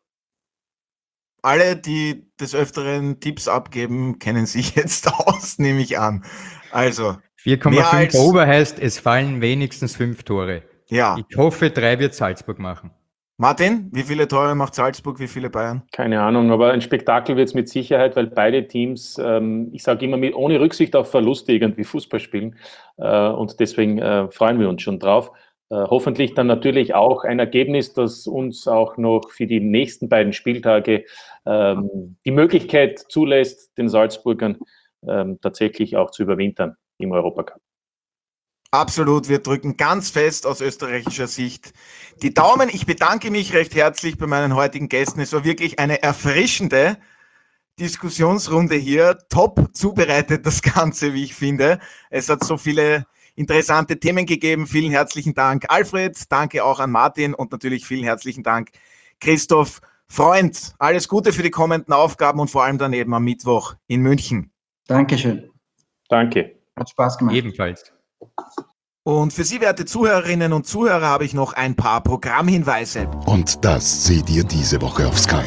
Alle, die des Öfteren Tipps abgeben, kennen sich jetzt aus, nehme ich an. Also vier Komma fünf over heißt, es fallen wenigstens fünf Tore. Ja. Ich hoffe, drei wird Salzburg machen. Martin, wie viele Tore macht Salzburg, wie viele Bayern? Keine Ahnung, aber ein Spektakel wird es mit Sicherheit, weil beide Teams, ähm, ich sage immer, mit, ohne Rücksicht auf Verluste irgendwie Fußball spielen. Äh, und deswegen äh, freuen wir uns schon drauf. Äh, hoffentlich dann natürlich auch ein Ergebnis, das uns auch noch für die nächsten beiden Spieltage ähm, die Möglichkeit zulässt, den Salzburgern ähm, tatsächlich auch zu überwintern im Europacup. Absolut, wir drücken ganz fest aus österreichischer Sicht die Daumen. Ich bedanke mich recht herzlich bei meinen heutigen Gästen. Es war wirklich eine erfrischende Diskussionsrunde hier. Top zubereitet das Ganze, wie ich finde. Es hat so viele interessante Themen gegeben. Vielen herzlichen Dank, Alfred. Danke auch an Martin und natürlich vielen herzlichen Dank, Christoph Freund. Alles Gute für die kommenden Aufgaben und vor allem dann eben am Mittwoch in München. Dankeschön. Danke. Hat Spaß gemacht. Ebenfalls. Und für Sie, werte Zuhörerinnen und Zuhörer, habe ich noch ein paar Programmhinweise. Und das seht ihr diese Woche auf Sky.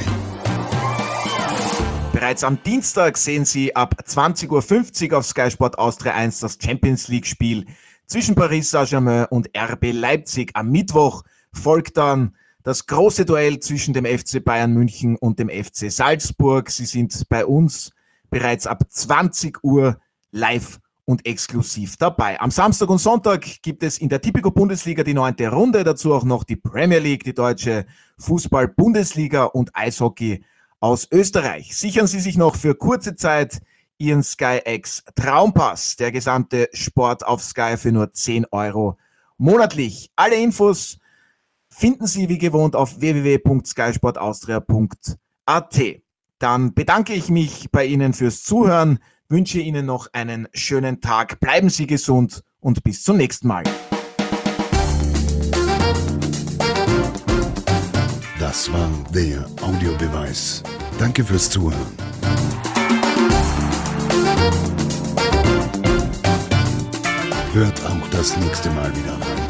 Bereits am Dienstag sehen Sie ab zwanzig Uhr fünfzig auf Sky Sport Austria eins das Champions League-Spiel zwischen Paris Saint-Germain und R B Leipzig. Am Mittwoch folgt dann das große Duell zwischen dem F C Bayern München und dem F C Salzburg. Sie sind bei uns bereits ab zwanzig Uhr live und exklusiv dabei. Am Samstag und Sonntag gibt es in der Tipico-Bundesliga die neunte Runde, dazu auch noch die Premier League, die deutsche Fußball-Bundesliga und Eishockey aus Österreich. Sichern Sie sich noch für kurze Zeit Ihren SkyX Traumpass, der gesamte Sport auf Sky für nur zehn Euro monatlich. Alle Infos finden Sie wie gewohnt auf w w w punkt sky sport austria punkt a t. Dann bedanke ich mich bei Ihnen fürs Zuhören, wünsche Ihnen noch einen schönen Tag, bleiben Sie gesund und bis zum nächsten Mal. Das war der Audiobeweis. Danke fürs Zuhören. Hört auch das nächste Mal wieder rein.